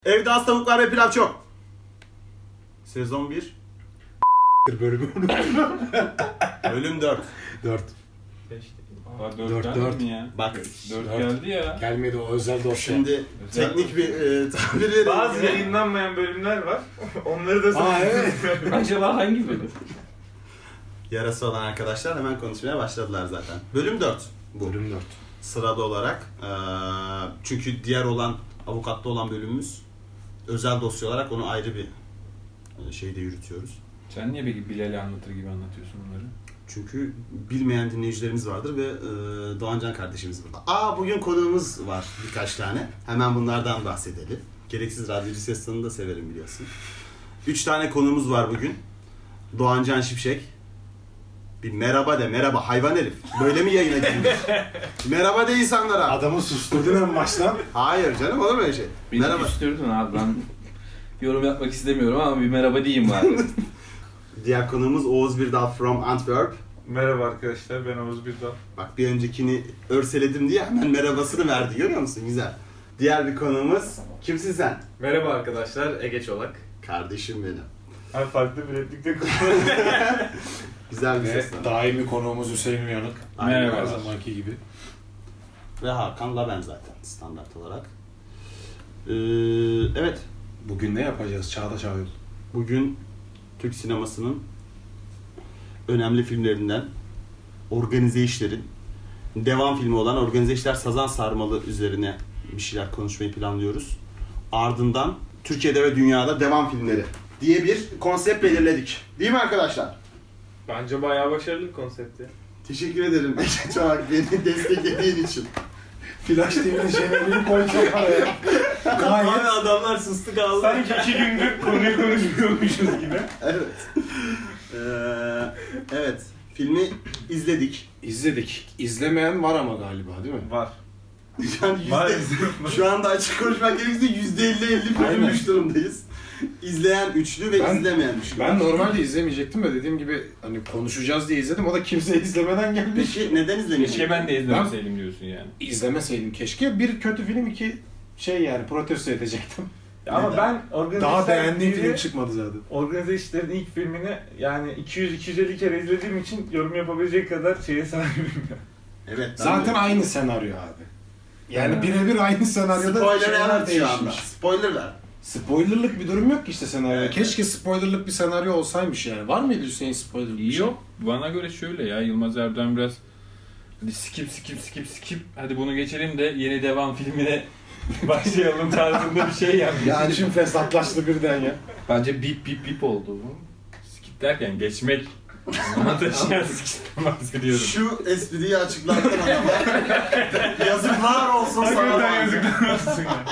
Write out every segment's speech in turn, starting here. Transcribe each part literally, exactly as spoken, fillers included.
Evde az tavuk var ve pilav çok. Sezon bir. Bölümü unuttum. Bölüm dört. dört. Bak Dört, dört dört. geldi mi ya? Bak Dört Dört. geldi ya. Gelmedi o özel dosya. şimdi Özel teknik bir e, tabir vereyim. Bazı yayınlanmayan bölümler var. Onları da Aa evet. Acaba hangi bölüm? Yarası olan arkadaşlar hemen konuşmaya başladılar zaten. Bölüm dört bu. Bölüm dört. Sırada olarak. Ee, çünkü diğer olan, avukatta olan bölümümüz özel dosya olarak onu ayrı bir e, şeyde yürütüyoruz. Sen niye peki Bilal'i anlatır gibi anlatıyorsun bunları? Çünkü bilmeyen dinleyicilerimiz vardır ve e, Doğancan kardeşimiz burada. Aa bugün konuğumuz var birkaç tane. Hemen bunlardan bahsedelim. Gereksiz radyocu ses tonunu da severim biliyorsun. Üç tane konuğumuz var bugün. Doğancan Şipşek. Bir merhaba de, merhaba hayvan herif. Böyle mi yayına girilir? Merhaba de insanlara. Adamı susturdun en baştan. Hayır canım olur mu öyle şey? Beni Merhaba. küstürdün abi, ben yorum yapmak istemiyorum ama bir merhaba diyeyim bari. Diğer konuğumuz Oğuz Birdal from Antwerp. Merhaba arkadaşlar, ben Oğuz Birdal. Bak bir öncekini örseledim diye hemen merhabasını verdi, görüyor musun? Güzel. Diğer bir konuğumuz, kimsin sen? Merhaba arkadaşlar, Ege Çolak. Kardeşim benim. Abi farklı bir replikte konuşuyoruz. Güzel bir Ve ses. daimi konuğumuz Hüseyin Uyanık. Aynen Merhaba. Her öyle. zamanki gibi. Ve Hakan'la ben zaten standart olarak. Ee, evet, Bugün ne yapacağız Çağdaş Ağyol? bugün Türk sinemasının önemli filmlerinden Organize İşler'in devam filmi olan Organize İşler Sazan Sarmalı üzerine bir şeyler konuşmayı planlıyoruz. Ardından Türkiye'de ve dünyada devam filmleri diye bir konsept belirledik. Değil mi arkadaşlar? Bence bayağı başarılı bir konsept ya. Teşekkür ederim Ege Çolak beni desteklediğin için. Flash T V'nin şeylerini koyacağım araya. Gayet. adamlar sustu kaldı. Sanki iki gündür konuyu konuşmuyormuşuz gibi. Evet. Ee, evet. Filmi izledik. İzledik. İzlemeyen var ama galiba değil mi? Var. Yani yüzde, Maalesef. şu anda açık konuşmak gerekirse yüzde elli elli bölünmüş Aynen. durumdayız. İzleyen üçlü ve Ben- izlemeyen üçlü. Ben normalde izlemeyecektim de dediğim gibi hani konuşacağız diye izledim. O da kimse izlemeden gelmiş. Peki neden izlemiyorsun? Keşke ben de izlemeseydim diyorsun yani. İzlemeseydim keşke. Bir kötü film, iki şey yani protesto edecektim. Ama Neden? ben organize Daha İşler beğendiğim biri- film çıkmadı zaten. Organize İşler'in ilk filmini yani iki yüz iki yüz elli kere izlediğim için yorum yapabilecek kadar şeye sahibim ya. Evet. ben Zaten de- aynı senaryo abi. Yani Ha. birebir aynı senaryoda Spoiler şeyler evet şu anda. değişmiş. Spoiler ver. Spoilerlık bir durum yok ki işte senaryoda. Evet. Keşke spoilerlık bir senaryo olsaymış yani. Var mıydı Hüseyin spoilerlık bir şey? Yok. Bana göre şöyle ya, Yılmaz Erdoğan biraz hadi skip skip skip skip hadi bunu geçelim de yeni devam filmine başlayalım tarzında bir şey yapmış. Yani şimdi fesatlaştı birden ya. Bence bip bip bip oldu bu. Skip derken geçmek. Ama taşıyan skip'ten bahsediyorum. Şu espriyi açıklarken adama yazıklar olsun sana. Hakikaten yazıklar olsun ya.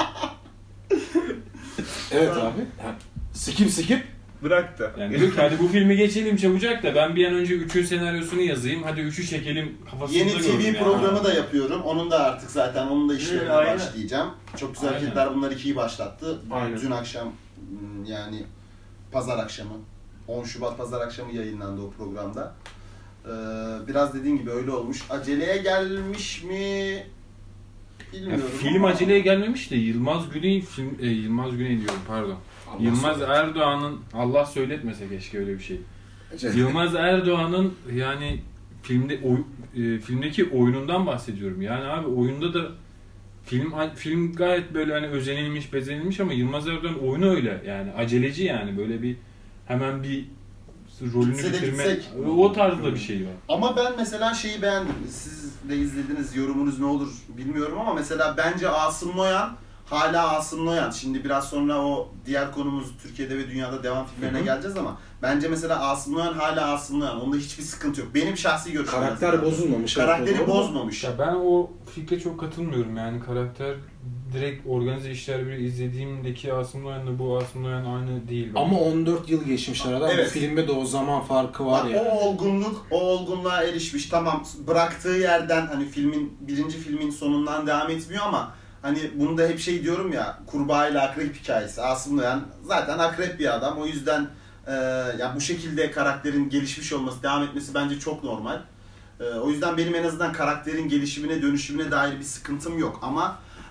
Evet abi. Ha, Skip skip. Bırak da. Yani diyor ki hadi bu filmi geçelim çabucak da ben bir an önce üçün senaryosunu yazayım. Hadi üçü çekelim kafasında Yeni T V gördüm programı da yapıyorum. Onun da artık zaten onun da işlerine Aynen. başlayacağım. Çok güzel Aynen. hareketler bunlar ikiyi başlattı. Aynen. Dün akşam hmm, yani pazar akşamı on Şubat pazar akşamı yayınlandı o programda. Ee, biraz dediğin gibi öyle olmuş. Aceleye gelmiş mi? Ya Bilmiyorum. film ama- aceleye gelmemiş de Yılmaz Güney film e, Yılmaz Güney diyorum pardon. Allah Yılmaz söylesin. Erdoğan'ın Allah söyletmese keşke öyle bir şey. Şey- Yılmaz Erdoğan'ın yani filmde oy, e, filmdeki oyunundan bahsediyorum. Yani abi oyunda da film film gayet böyle hani özenilmiş, bezenilmiş ama Yılmaz Erdoğan oyunu öyle yani aceleci yani böyle bir hemen bir rolünü Bitse de bitirme bitsek. o tarzda bir şey var. Ama ben mesela şeyi beğendim. Siz de izlediniz, yorumunuz ne olur bilmiyorum ama mesela bence Asım Noyan hala Asım Noyan. Şimdi biraz sonra o diğer konumuz Türkiye'de ve dünyada devam filmlerine Hı hı. geleceğiz ama bence mesela Asım Noyan hala Asım Noyan. Onda hiçbir sıkıntı yok. Benim şahsi görüşüm. Karakter mesela. bozulmamış. Karakteri evet, bozmamış. Ya ben o fikre çok katılmıyorum yani karakter direkt Organize İşler biri izlediğimdeki Asım Noyan'la bu Asım Noyan aynı değil. bence. Ama on dört yıl geçmiş arada. Evet. Bu filmde de o zaman farkı var Bak, ya. o olgunluk, o olgunluğa erişmiş. Tamam bıraktığı yerden hani filmin, birinci filmin sonundan devam etmiyor ama hani bunu da hep şey diyorum ya, kurbağa ile akrep hikayesi. Asım Noyan zaten akrep bir adam. O yüzden e, ya bu şekilde karakterin gelişmiş olması, devam etmesi bence çok normal. E, o yüzden benim en azından karakterin gelişimine, dönüşümüne dair bir sıkıntım yok. Ama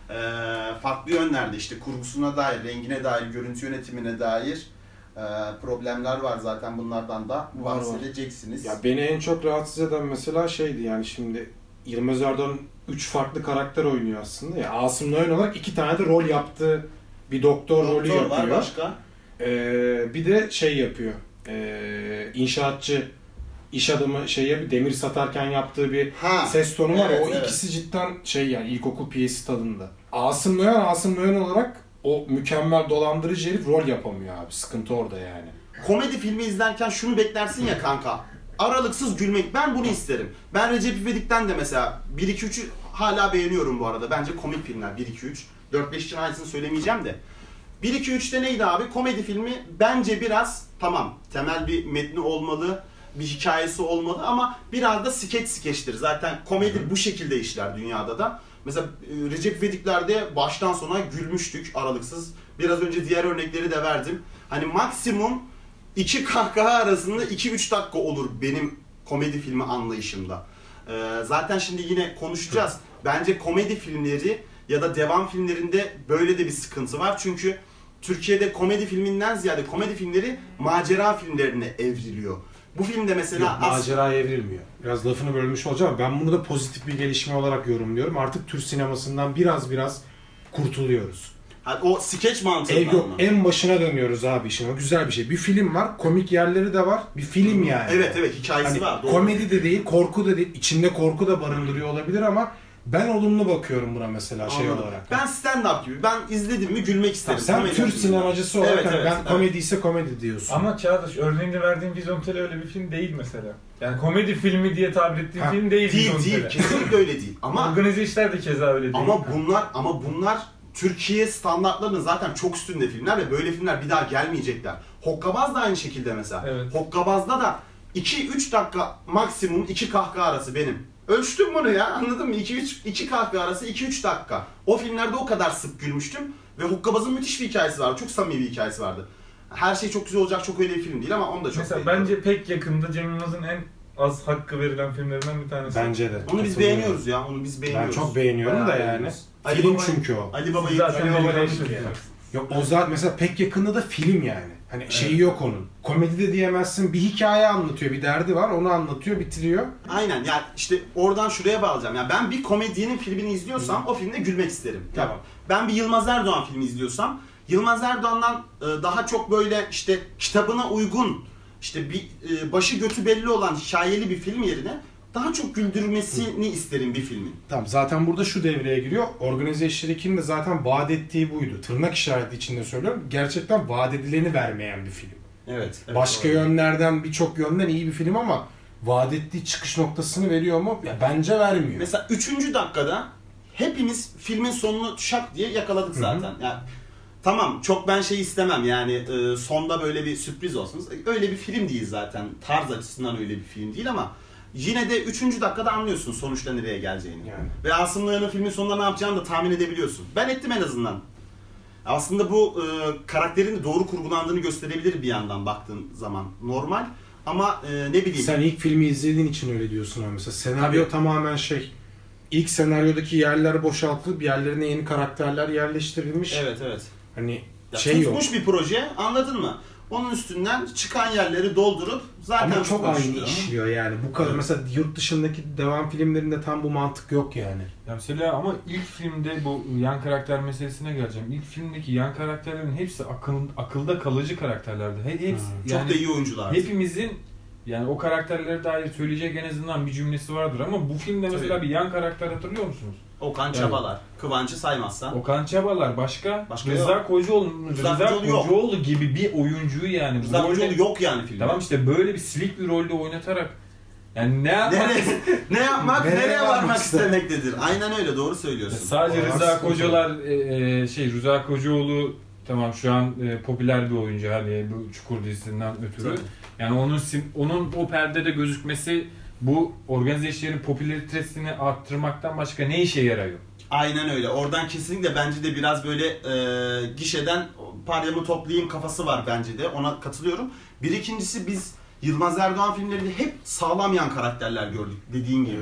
e, farklı yönlerde işte kurgusuna dair, rengine dair, görüntü yönetimine dair e, problemler var zaten bunlardan da Var, bahsedeceksiniz. Ya beni en çok rahatsız eden mesela şeydi yani şimdi Yılmaz Erdoğan üç farklı karakter oynuyor aslında ya. Asım Noyan olarak iki tane de rol yaptığı bir doktor, Doktor rolü yapıyor. var başka. Ee, bir de şey yapıyor. Ee, inşaatçı iş adamı şeye bir demir satarken yaptığı bir Ha, ses tonu var. evet, O evet. ikisi cidden şey yani ilkokul piyesi tadında. Asım Noyan, Asım Noyan olarak o mükemmel dolandırıcı herif rol yapamıyor abi. Sıkıntı orada yani. Komedi filmi izlerken şunu beklersin ya kanka. Aralıksız gülmek. Ben bunu isterim. Ben Recep İvedik'ten de mesela bir iki üçü hala beğeniyorum bu arada. Bence komik filmler bir iki üç. dört beş için aynısını söylemeyeceğim de. bir iki üçte neydi abi? Komedi filmi bence biraz tamam temel bir metni olmalı, bir hikayesi olmalı ama biraz da skeç skeçtir. Zaten komedi bu şekilde işler dünyada da. Mesela Recep İvedik'lerde baştan sona gülmüştük aralıksız. Biraz önce diğer örnekleri de verdim. Hani maksimum iki kahkaha arasında iki üç dakika olur benim komedi filmi anlayışımda. Ee, zaten şimdi yine konuşacağız. Bence komedi filmleri ya da devam filmlerinde böyle de bir sıkıntı var. Çünkü Türkiye'de komedi filminden ziyade komedi filmleri macera filmlerine evriliyor. Bu filmde mesela... Yok, maceraya evrilmiyor. Biraz lafını bölmüş olacağım ama ben bunu da pozitif bir gelişme olarak yorumluyorum. Artık Türk sinemasından biraz biraz kurtuluyoruz. Ha, o skeç mantığından Ev yok, mı? en başına dönüyoruz abi işin. O güzel bir şey. Bir film var, komik yerleri de var. Bir film yani. Evet evet hikayesi Hani var. Doğru. komedi de değil, korku da değil. İçinde korku da barındırıyor olabilir ama ben olumlu bakıyorum buna mesela şey Anladım. olarak. Ben stand-up gibi. Ben izledim mi gülmek isterim. Sen Komedi Türk filmi. sinemacısı olarak Evet, hani evet, ben evet. komedi ise komedi diyorsun. Ama Çağdaş örneğini verdiğin Vizontele öyle bir film değil mesela. Yani komedi filmi diye tabir ettiğin Ha, film değil Değil Vizontele. değil. Kesinlikle öyle değil. Ama Organize işler de keza öyle değil. ama bunlar ama bunlar Türkiye standartlarının zaten çok üstünde filmler ve böyle filmler bir daha gelmeyecekler. Hokkabaz da aynı şekilde mesela. Evet. Hokkabaz'da da iki üç dakika maksimum iki kahkaha arası benim. Ölçtüm bunu ya anladın mı? iki üç iki kahkaha arası iki üç dakika. O filmlerde o kadar sık gülmüştüm ve Hokkabaz'ın müthiş bir hikayesi vardı. Çok samimi bir hikayesi vardı. Her şey çok güzel olacak çok öyle bir film değil ama onu da çok Mesela beğeniyorum. bence pek yakında Cem Yılmaz'ın en az hakkı verilen filmlerinden bir tanesi. Bence de. Onu biz Katılıyorum. beğeniyoruz ya. Onu biz Ben beğeniyoruz. çok beğeniyorum Bayağı da yani. beğeniyoruz. Ali Film Baba- çünkü o. Ali Baba'yı Zaten Ali Baba'yı Ali konuştuk Baba'yı ya. Yok o zaten mesela pek yakında da film yani. Hani şeyi yok onun. Komedide diyemezsin bir hikaye anlatıyor, bir derdi var onu anlatıyor, bitiriyor. Aynen yani işte oradan şuraya bağlayacağım. Yani ben bir komedyenin filmini izliyorsam o filmde gülmek isterim. Tamam. Ben bir Yılmaz Erdoğan filmi izliyorsam Yılmaz Erdoğan'dan e, daha çok böyle işte kitabına uygun işte bir e, başı götü belli olan hikayeli bir film yerine daha çok güldürmesini isterim bir filmin. Tamam zaten burada şu devreye giriyor. Organize İşler iki'nin de zaten vaat ettiği buydu. Tırnak işareti içinde söylüyorum. Gerçekten vaat edileni vermeyen bir film. Evet. evet Başka doğru. yönlerden birçok yönden iyi bir film ama vaat ettiği çıkış noktasını veriyor mu? Ya bence vermiyor. Mesela üçüncü dakikada hepimiz filmin sonunu şak diye yakaladık zaten. Yani tamam çok ben şey istemem yani e, sonda böyle bir sürpriz olsun. Öyle bir film değil zaten. Tarz açısından öyle bir film değil ama yine de üçüncü dakikada anlıyorsun sonuçta nereye geleceğini. Yani. Ve Asım Noyan'ın filmin sonunda ne yapacağını da tahmin edebiliyorsun. Ben ettim en azından. Aslında bu e, karakterin de doğru kurgulandığını gösterebilir bir yandan baktığın zaman. Normal ama e, ne bileyim. Sen ilk filmi izlediğin için öyle diyorsun ama mesela senaryo Tabii. tamamen şey. İlk senaryodaki yerler boşaltılıp yerlerine yeni karakterler yerleştirilmiş. Evet evet. Hani Ya şey yok. tutmuş bir proje anladın mı? Onun üstünden çıkan yerleri doldurup zaten Ama çok tutmuş aynı diyor. işliyor yani. Bu kadar Evet. mesela yurt dışındaki devam filmlerinde tam bu mantık yok yani. Ya mesela ama ilk filmde bu yan karakter meselesine geleceğim. İlk filmdeki yan karakterlerin hepsi akıl, akılda kalıcı karakterlerdi. He, hepsi, Hmm. Çok yani da iyi oyuncular. hepimizin yani o karakterlere dair söyleyecek en azından bir cümlesi vardır ama bu filmde mesela Tabii. bir yan karakter hatırlıyor musunuz? Okan Çabalar. Kıvanç'ı saymazsan. Okan Çabalar başka, Başka Rıza yok. Kocaoğlu, Rıza Rıza, Kocaoğlu yok. Kocaoğlu gibi bir oyuncuyu yani. Rıza bu rolde- Kocaoğlu yok yani filmde. Tamam işte böyle bir silik bir rolde oynatarak yani ne yapmak Nereye, ne yapmak, Nereye nereye varmak varmak ister? istemektedir. Aynen öyle doğru söylüyorsun. sadece O Rıza sıkıntı. Kocalar e, e, şey Rıza Kocaoğlu tamam şu an e, popüler bir oyuncu hani bu Çukur dizisinden ötürü. Tabii. Yani onun sim- onun o perdede gözükmesi bu organize işlerin popülaritesini arttırmaktan başka ne işe yarıyor? Aynen öyle. Oradan kesinlikle bence de biraz böyle e, gişeden paryamı toplayayım kafası var bence de. Ona katılıyorum. Bir ikincisi biz Yılmaz Erdoğan filmlerinde hep sağlam yan karakterler gördük dediğin gibi.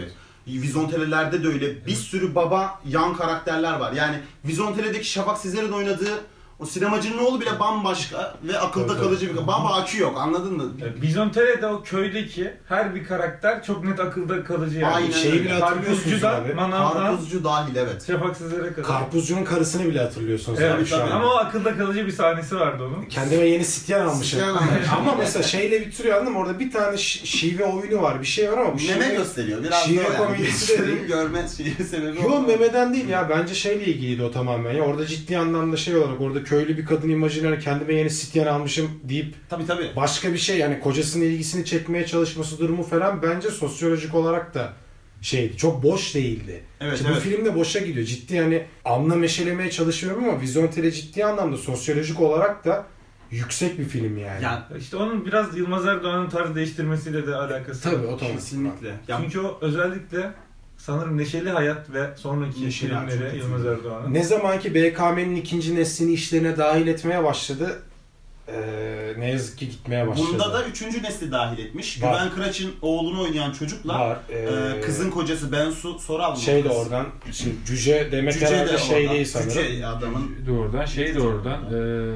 Vizontele'lerde de öyle. Bir sürü baba yan karakterler var. Yani Vizontele'deki Şafak Sezer'in oynadığı o sinemacının oğlu bile bambaşka ve akılda Evet, kalıcı bir... Baba akü yok, anladın mı? Vizontele'de o köydeki her bir karakter çok net akılda kalıcı yani. Aynen Şeyi öyle. bile hatırlıyorsunuz Karpuzcudan, abi. manavdan, Karpuzcu dahil, evet. Şafak Sezer'e kadar. Karpuzcunun karısını bile hatırlıyorsunuz Evet, abi şu an. ama o akılda kalıcı bir sahnesi vardı onun. Kendime yeni sityen almışım. Sityen almış. Ama mesela şeyle bitiriyor, anladın mı? Orada bir tane şi- şive oyunu var, bir şey var ama bu Meme şive... gösteriyor. Biraz şive da yani. komedisi de değil. Görme şeyi sebebi Yo, o. memeden değil ya, bence şeyle ilgiliydi o tamamen. Ya orada ciddi anlamda şey olarak, orada köylü bir kadın imajiner, kendime yeni sityen almışım deyip Tabii tabii. başka bir şey, yani kocasının ilgisini çekmeye çalışması durumu falan bence sosyolojik olarak da şeydi. Çok boş değildi. Evet, İşte evet. bu film de boşa gidiyor. Ciddi yani anlam eşelemeye çalışıyorum ama Vizontele ciddi anlamda sosyolojik olarak da yüksek bir film yani. Yani İşte onun biraz Yılmaz Erdoğan'ın tarz değiştirmesiyle de alakası var. Tabii o tamam. kesinlikle. Ya, Çünkü o özellikle sanırım Neşeli Hayat ve sonraki Neşeli Hayat çok filmleri kötü. Yılmaz Erdoğan'ın. Ne zamanki B K M'nin ikinci neslini işlerine dahil etmeye başladı, ee, ne yazık ki gitmeye başladı. bunda da üçüncü nesli dahil etmiş. Var. Güven Kıraç'ın oğlunu oynayan çocukla var. e, Ee, kızın kocası Bensu Soral mı? şey de Kız? oradan, şimdi Cüce demek Cüce herhalde de şey oradan. değil sanırım. Cüce adamın. Doğrudan şey de oradan. Eee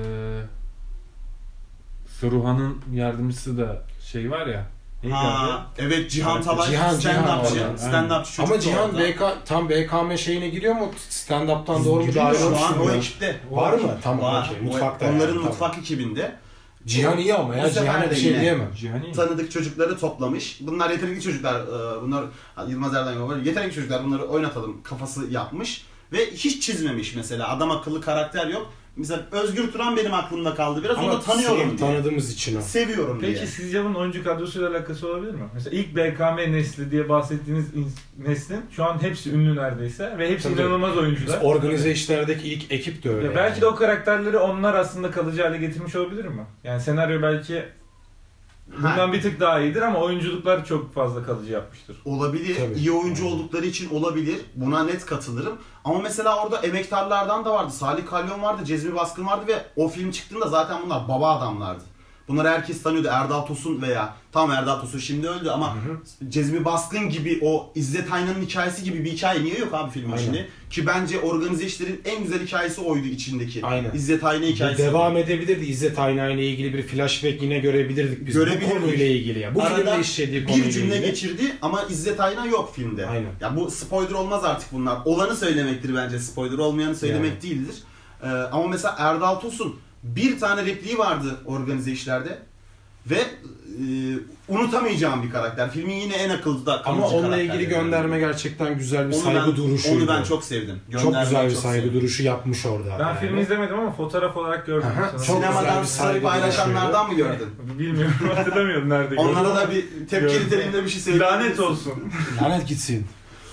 Saruhan'ın yardımcısı da şey var ya. Neydi abi? Ha, evet Cihan Evet, Talay Cihan, Cihan stand-upçı. oradan, Stand-upçı çocuk Ama da Cihan orada. B K, tam B K M şeyine giriyor mu? Stand-up'tan doğru mu? Giriyor Daha şu doğrusu an o mu? ekipte. Var mı? Tamam, Var. okey. O- Mutfakta Onların yani, mutfak tamam. ekibinde. Cihan iyi ama Bu ya. sefer Cihan'a de bir şey yine diyemem. Cihani. Tanıdık çocukları toplamış. Bunlar yetenekli çocuklar. e, Bunlar Yılmaz Erdoğan var. Yetenekli çocuklar, bunları oynatalım kafası yapmış. Ve hiç çizmemiş mesela. Adam akıllı karakter yok. Mesela Özgür Turan benim aklımda kaldı biraz. Onu da tanıyorum sevip diye. tanıdığımız için o. Seviyorum diye. Peki sizce bunun oyuncu kadrosuyla alakası olabilir mi? Mesela ilk B K M nesli diye bahsettiğiniz ins- neslin şu an hepsi ünlü neredeyse ve hepsi Tabii. inanılmaz oyuncular. Organize işlerdeki ilk ekip de öyle. Ya belki de o karakterleri onlar aslında kalıcı hale getirmiş olabilir mi? Yani senaryo belki bundan Ha. bir tık daha iyidir ama oyunculuklar çok fazla kalıcı yapmıştır. Olabilir. Tabii. İyi oyuncu Aynen. oldukları için olabilir. Buna net katılırım. Ama mesela orada emektarlardan da vardı. Salih Kalyon vardı, Cezmi Baskın vardı ve o film çıktığında zaten bunlar baba adamlardı. Bunları herkes tanıyordu. Erdal Tosun veya tam Erdal Tosun şimdi öldü ama Cezmi Baskın gibi o İzzet Aynan'ın hikayesi gibi bir hikaye niye yok abi filmin Aynen. içinde? Ki bence organize işlerin en güzel hikayesi oydu içindeki. Aynen. İzzet Ayna hikayesi. Devam edebilirdi. İzzet Ayna ile ilgili bir flashback yine görebilirdik biz. Görebilirdik. Bu konuyla ilgili ya. Bu Arada filmde işlediği konuyla bir cümle ilgili. geçirdi ama İzzet Ayna yok filmde. Aynen. Ya bu spoiler olmaz artık bunlar. Olanı söylemektir bence, spoiler olmayanı söylemek Yani. değildir. Ee, ama mesela Erdal Tosun bir tane repliği vardı organize işlerde ve e, unutamayacağım bir karakter. Filmin yine en akıllı da Ama kalıcı onunla karakterleri. ilgili gönderme gerçekten güzel bir Onu saygı ben, duruşuydu. Onu ben çok sevdim. Çok Göndermeyi güzel bir çok saygı sevdim. duruşu yapmış orada. Ben yani. filmi izlemedim ama fotoğraf olarak gördüm. Aha, sanırım. çok güzel Sinemadan bir story saygı paylaşanlardan mı gördün? Bilmiyorum, hatırlamıyorum nerede gördüm. Onlara da bir tepki Gördüm. niteliğinde bir şey söyleyeyim. Lanet olsun. Lanet gitsin.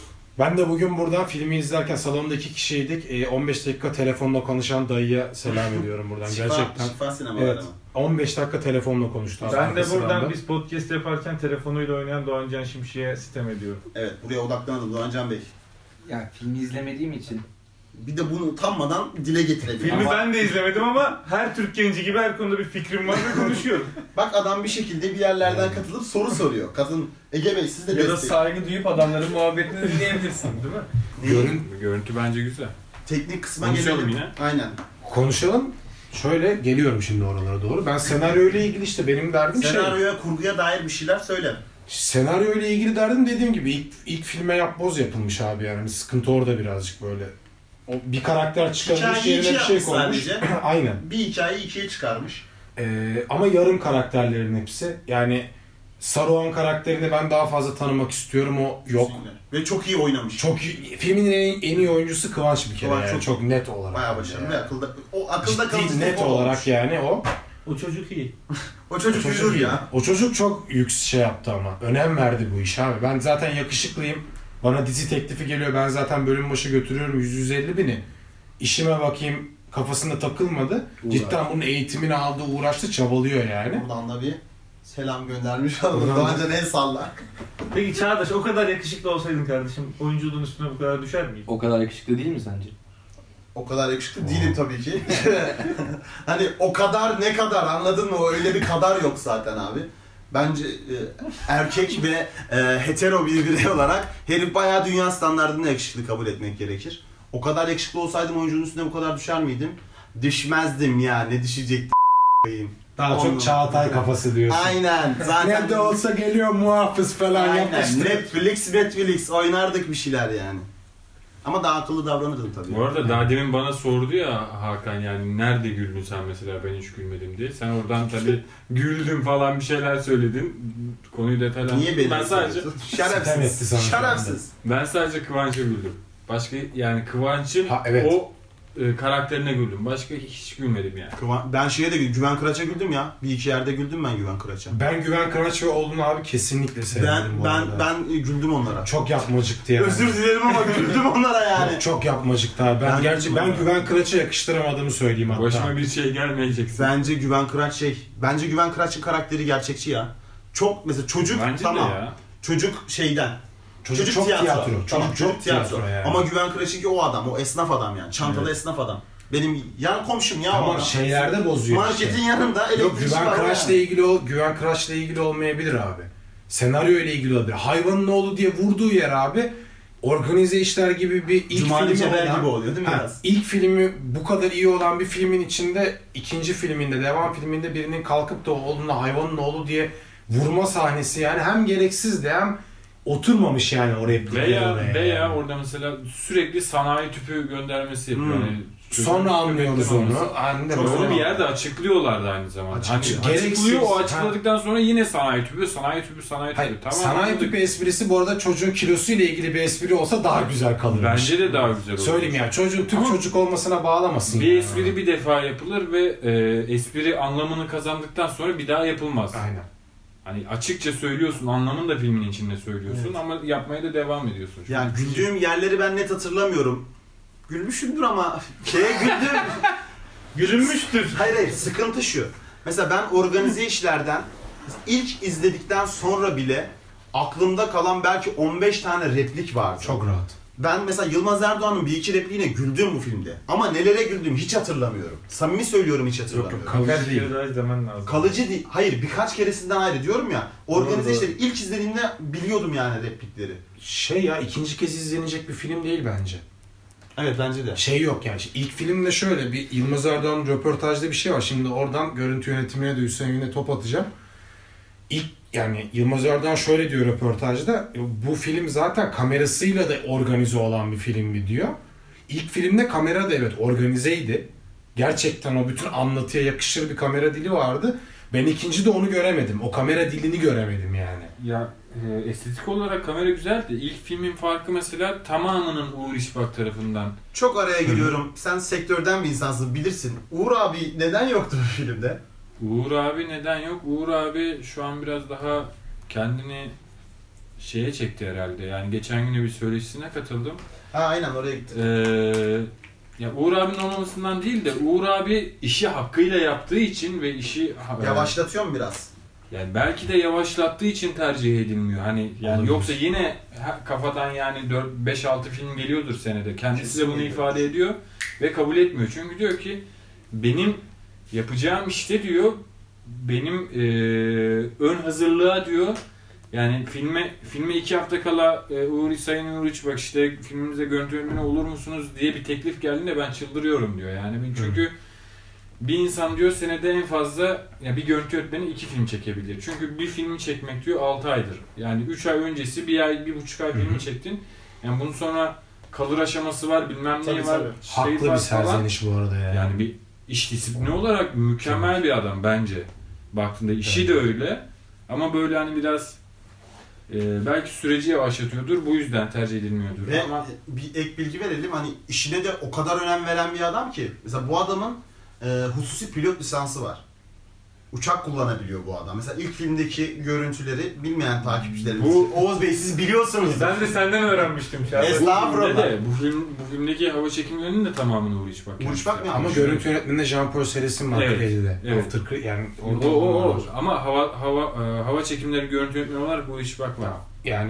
Ben de bugün buradan filmi izlerken salonda iki kişiydik. Ee, on beş dakika telefonla konuşan dayıya selam ediyorum buradan. Şifa, Gerçekten. şifa sinemaları Evet. mı? on beş dakika telefonla konuştu. Ben de arka buradan sırada. biz podcast yaparken telefonuyla oynayan Doğan Can Şimşek'e sitem ediyorum. Evet, buraya odaklanalım Doğancan Bey. Ya filmi izlemediğim için Bir de bunu utanmadan dile getirelim. Filmi Ama ben de izlemedim ama her Türk genci gibi her konuda bir fikrim var ve konuşuyorum. bak adam bir şekilde bir yerlerden katılıp soru soruyor. Kadın Ege Bey siz de ya da destek. saygı duyup adamların muhabbetini dinleyebilirsin değil mi? Görün, Görüntü bence güzel. Teknik kısma Konuşalım gelelim. yine. Aynen. konuşalım. Şöyle geliyorum şimdi oralara doğru. Ben senaryoyla ilgili işte benim derdim şey. Senaryoya, kurguya dair bir şeyler söyle. Senaryoyla ilgili derdim dediğim gibi ilk, ilk filme yapboz yapılmış abi yani. Hani sıkıntı orada birazcık böyle. O bir karakter çıkarmış Hikayeyi yerine bir iki şey yapmış koymuş. sadece. Aynen. Bir hikayeyi ikiye çıkarmış. Ee, ama yarım karakterlerin hepsi. Yani Saruhan karakterini ben daha fazla tanımak istiyorum. O yok. Kesinlikle. Ve çok iyi oynamış. Çok iyi. Filmin en, en iyi oyuncusu Kıvanç bir kere Kıvanç yani. çok- Çok, net olarak. Bayağı başarılı yani. ve akılda. O akılda kalıcı Ciddi net tempo olarak olmuş. yani o. O çocuk iyi. O çocuk O yürür iyi. ya. O çocuk çok yüks şey yaptı ama. Önem verdi bu işe abi. Ben zaten yakışıklıyım. Bana dizi teklifi geliyor. Ben zaten bölüm başı götürüyorum yüz yüz elli bini. İşime bakayım kafasında takılmadı. Uğraş. Cidden bunun eğitimini aldı, uğraştı, çabalıyor yani. Buradan da bir selam göndermiş olalım. Buradan Daha da- önce el salla. Peki Çağdaş o kadar yakışıklı olsaydın kardeşim oyunculuğun üstüne bu kadar düşer miydin? O kadar yakışıklı değil mi sence? O kadar yakışıklı değilim tabii ki. Hani o kadar ne kadar anladın mı? Öyle bir kadar yok zaten abi. Bence e, erkek ve e, hetero bir birey olarak herif bayağı dünya standartında yakışıklı kabul etmek gerekir. O kadar yakışıklı olsaydım oyuncunun üstüne bu kadar düşer miydim? Düşmezdim ya, ne düşecektim koyayım. Daha Ondan. çok Çağatay kafası diyorsun. Aynen. Zaten Ne de olsa geliyor muhafız falan aynen. yapmıştı. Netflix, Netflix oynardık bir şeyler yani. Ama daha akıllı davranırdım tabii. Bu arada daha demin bana sordu ya Hakan, yani nerede güldün sen mesela, ben hiç gülmedim diye. Sen oradan tabii güldüm falan bir şeyler söyledin. Konuyu detaylandırdın. Niye beni Ben sadece Sitem etti şerefsiz. sana. Şerefsiz. ben sadece Kıvanç'a güldüm. Başka yani Kıvanç'ın Ha, evet. o e, karakterine güldüm. Başka hiç gülmedim yani. Kıvan- Ben şeye de güldüm. Güven Kıraç'a güldüm ya. Bir iki yerde güldüm ben Güven Kıraç'a. Ben Güven Kıraç ve Oğlum abi kesinlikle sevmedim Ben bu ben arada. ben güldüm onlara. Çok yapmacıktı yani. Özür dilerim ama güldüm onlara yani. Çok, çok yapmacıktı abi. Ben, Ben gerçi güldüm ben ona. Güven Kıraç'a yakıştıramadığımı söyleyeyim hatta. Başıma bir şey gelmeyeceksin. Bence Güven Kıraç şey. Bence Güven Kıraç'ın karakteri gerçekçi ya. Çok mesela çocuk Bence tamam. de ya. Çocuk şeyden. Çocuk, çok tiyatro. Çocuk Tamam, çok tiyatro yani. Ama Güven Kıraç'ınki o adam, o esnaf adam yani. Çantalı Evet. esnaf adam. Benim yan komşum ya o Ama adam. şeylerde bozuyor Marketin işte. yanında Yok elektrikçi Güven var Kıraç'la yani. ilgili ol, Güven Kıraç'la ilgili olmayabilir abi. Senaryo ile ilgili olabilir. Hayvanın oğlu diye vurduğu yer abi organize işler gibi bir ilk Cumali filmi Cebel olan, gibi oluyor değil mi ha, biraz? ilk filmi bu kadar iyi olan bir filmin içinde ikinci filminde, devam filminde birinin kalkıp da oğluna hayvanın oğlu diye vurma sahnesi yani hem gereksizdi hem oturmamış yani o replikler Veya oraya veya yani. orada mesela sürekli sanayi tüpü göndermesi yapıyor. Hmm. Yani Sonra anlıyoruz onu. Anında Çok böyle Böyle sonra. bir yerde açıklıyorlardı aynı zamanda. Açık- Hani açık- açıklıyor, gereksiz. o açıkladıktan sonra yine sanayi tüpü, sanayi tüpü, sanayi tüpü. Hayır, Tamam, sanayi anladık. tüpü esprisi bu arada çocuğun kilosu ile ilgili bir espri olsa daha güzel kalırmış. Bence de daha güzel olur. Söyleyeyim yani çocuğun tüp Ama çocuk olmasına bağlamasın. Bir yani. espri bir defa yapılır ve e, espri anlamını kazandıktan sonra bir daha yapılmaz. Aynen. Hani açıkça söylüyorsun, anlamını da filmin içinde söylüyorsun Evet. ama yapmaya da devam ediyorsun. Yani güldüğüm yerleri ben net hatırlamıyorum. Gülmüşümdür ama şeye güldüm. Gülünmüştür. Hayır hayır, sıkıntı şu. Mesela ben organize işlerden ilk izledikten sonra bile aklımda kalan belki on beş tane replik vardı. Çok rahat. Ben mesela Yılmaz Erdoğan'ın bir iki repliğine güldüm bu filmde. Ama nelere güldüm hiç hatırlamıyorum. Samimi söylüyorum, hiç hatırlamıyorum. Yok, yok, Birkaç değil. kere daha izlemen lazım. Kalıcı değil. Hayır, birkaç keresinden ayrı diyorum ya. Organize Doğru, işleri ilk izlediğimde biliyordum yani replikleri. Şey ya ikinci kez izlenecek bir film değil bence. Evet bence de. Şey yok yani. İşte ilk filmde şöyle bir Yılmaz Erdoğan röportajda bir şey var. Şimdi oradan görüntü yönetimine de Hüseyin Gün'e top atacağım. İlk yani Yılmaz Erdoğan şöyle diyor röportajda. Bu film zaten kamerasıyla da organize olan bir filmdi diyor. İlk filmde kamera da evet organizeydi. Gerçekten o bütün anlatıya yakışır bir kamera dili vardı. Ben ikincide onu göremedim. O kamera dilini göremedim yani. Ya e, estetik olarak kamera güzeldi. İlk filmin farkı mesela tamamının Uğur İşbak tarafından. Çok araya giriyorum. Sen sektörden bir insansın, bilirsin. Uğur abi neden yoktu bu filmde? Uğur abi neden yok? Uğur abi şu an biraz daha kendini şeye çekti herhalde. Yani geçen güne bir söyleşisine katıldım. Ha aynen, oraya gitti. Ee, ya Uğur abinin olmamasından değil de Uğur abi işi hakkıyla yaptığı için ve işi Yavaşlatıyorum biraz. yani belki de yavaşlattığı için tercih edilmiyor. Hani yani Olabilir. yoksa yine ha- kafadan yani dört beş altı film geliyordur senede. Kendisi de bunu Kesinlikle. ifade ediyor ve kabul etmiyor. Çünkü diyor ki benim yapacağım işte diyor benim e, ön hazırlığa diyor yani filme filme iki hafta kala e, Uğur Sayın Uğur İçbak işte filmimize görüntü yönetmeni olur musunuz diye bir teklif geldiğinde ben çıldırıyorum diyor. Yani ben çünkü bir insan diyor senede en fazla ya bir görüntü yönetmeni iki film çekebilir. Çünkü bir filmi çekmek diyor altı aydır. Yani üç ay öncesi bir ay, bir buçuk ay filmi çektin. Yani bunun sonra kalır aşaması var, bilmem Tabii, ne var, tabii. şey Haklı var bir falan. serzeniş bu arada yani. Yani bir iş disiplini olarak mükemmel bir adam bence. Baktığında işi de öyle. Ama böyle hani biraz e, belki süreci yavaşlatıyordur. Bu yüzden tercih edilmiyordur. Ve Ama bir ek bilgi verelim. Hani işine de o kadar önem veren bir adam ki. Mesela bu adamın e, hususi pilot lisansı var. Uçak kullanabiliyor bu adam. Mesela ilk filmdeki görüntüleri bilmeyen takipçilerimiz. Bu- Oğuz Bey siz biliyorsunuz. Ben de senden öğrenmiştim Şahap. Es- bu filmde Estağfurullah. de bu film bu filmdeki hava çekimlerinin de tamamını Uğur İçbak. Uğur İçbak mı? Ama görüntü yönetmeninde Jean-Paul Seres'in var Evet, kredide. evet. After Cre- yani O, orada o, o, bunlar o. var. Ama hava hava e, hava çekimleri görüntü yönetmeni olarak Uğur İçbak var. Yani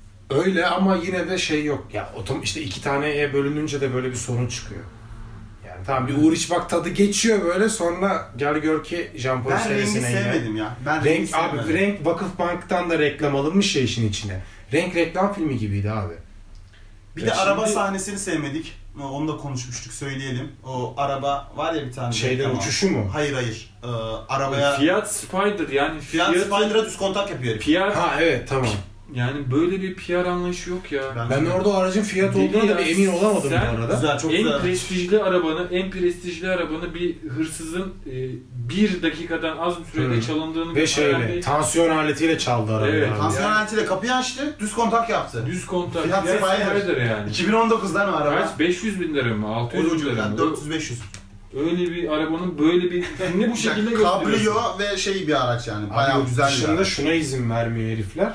öyle ama yine de şey yok. Ya otom işte iki taneye bölününce de böyle bir sorun çıkıyor. Yani yani. Tamam bir Uğur İçbak tadı geçiyor böyle, sonra gel gör ki Jean-Paul Ben rengi serisine yine. sevmedim ya. Ben rengi Renk abi, sevmedim. renk Vakıfbank'tan da reklam alınmış ya işin içine. Renk reklam filmi gibiydi abi. Bir Ya de şimdi- araba sahnesini sevmedik. Onu da konuşmuştuk, söyleyelim. O araba var ya bir tane. Şeyden reklam uçuşu mu? Hayır hayır. Ee, arabaya Fiat Spider yani Fiat Fiat Spider'a düz kontak yapıyor herif. P R Ha evet tamam. yani böyle bir P R anlayışı yok ya. Ben de orada o aracın Fiat Deli olduğuna da ya. bir emin olamadım Sen- bu arada. Güzel, çok en güzel. prestijli arabanı, en prestijli arabanı bir hırsızın e, bir dakikadan az bir sürede Hı. çalındığını Ve bir şeyle, hayal- tansiyon aletiyle çaldı arabayı Evet, abi. Tansiyon aletiyle kapıyı açtı, düz kontak yaptı. Düz kontak. Fiat Fiat Spider. Spider yani. iki bin on dokuzdan o araba. Kaç? beş yüz bin lira mı? altı yüz bin Ucu lira mı? dört yüz beş yüz. Öyle bir arabanın böyle bir filmini bu şekilde gösteriyorsun. Kabrio ve şey bir araç yani. Bayağı Abi güzel bir dışında araç. şuna izin vermiyor herifler.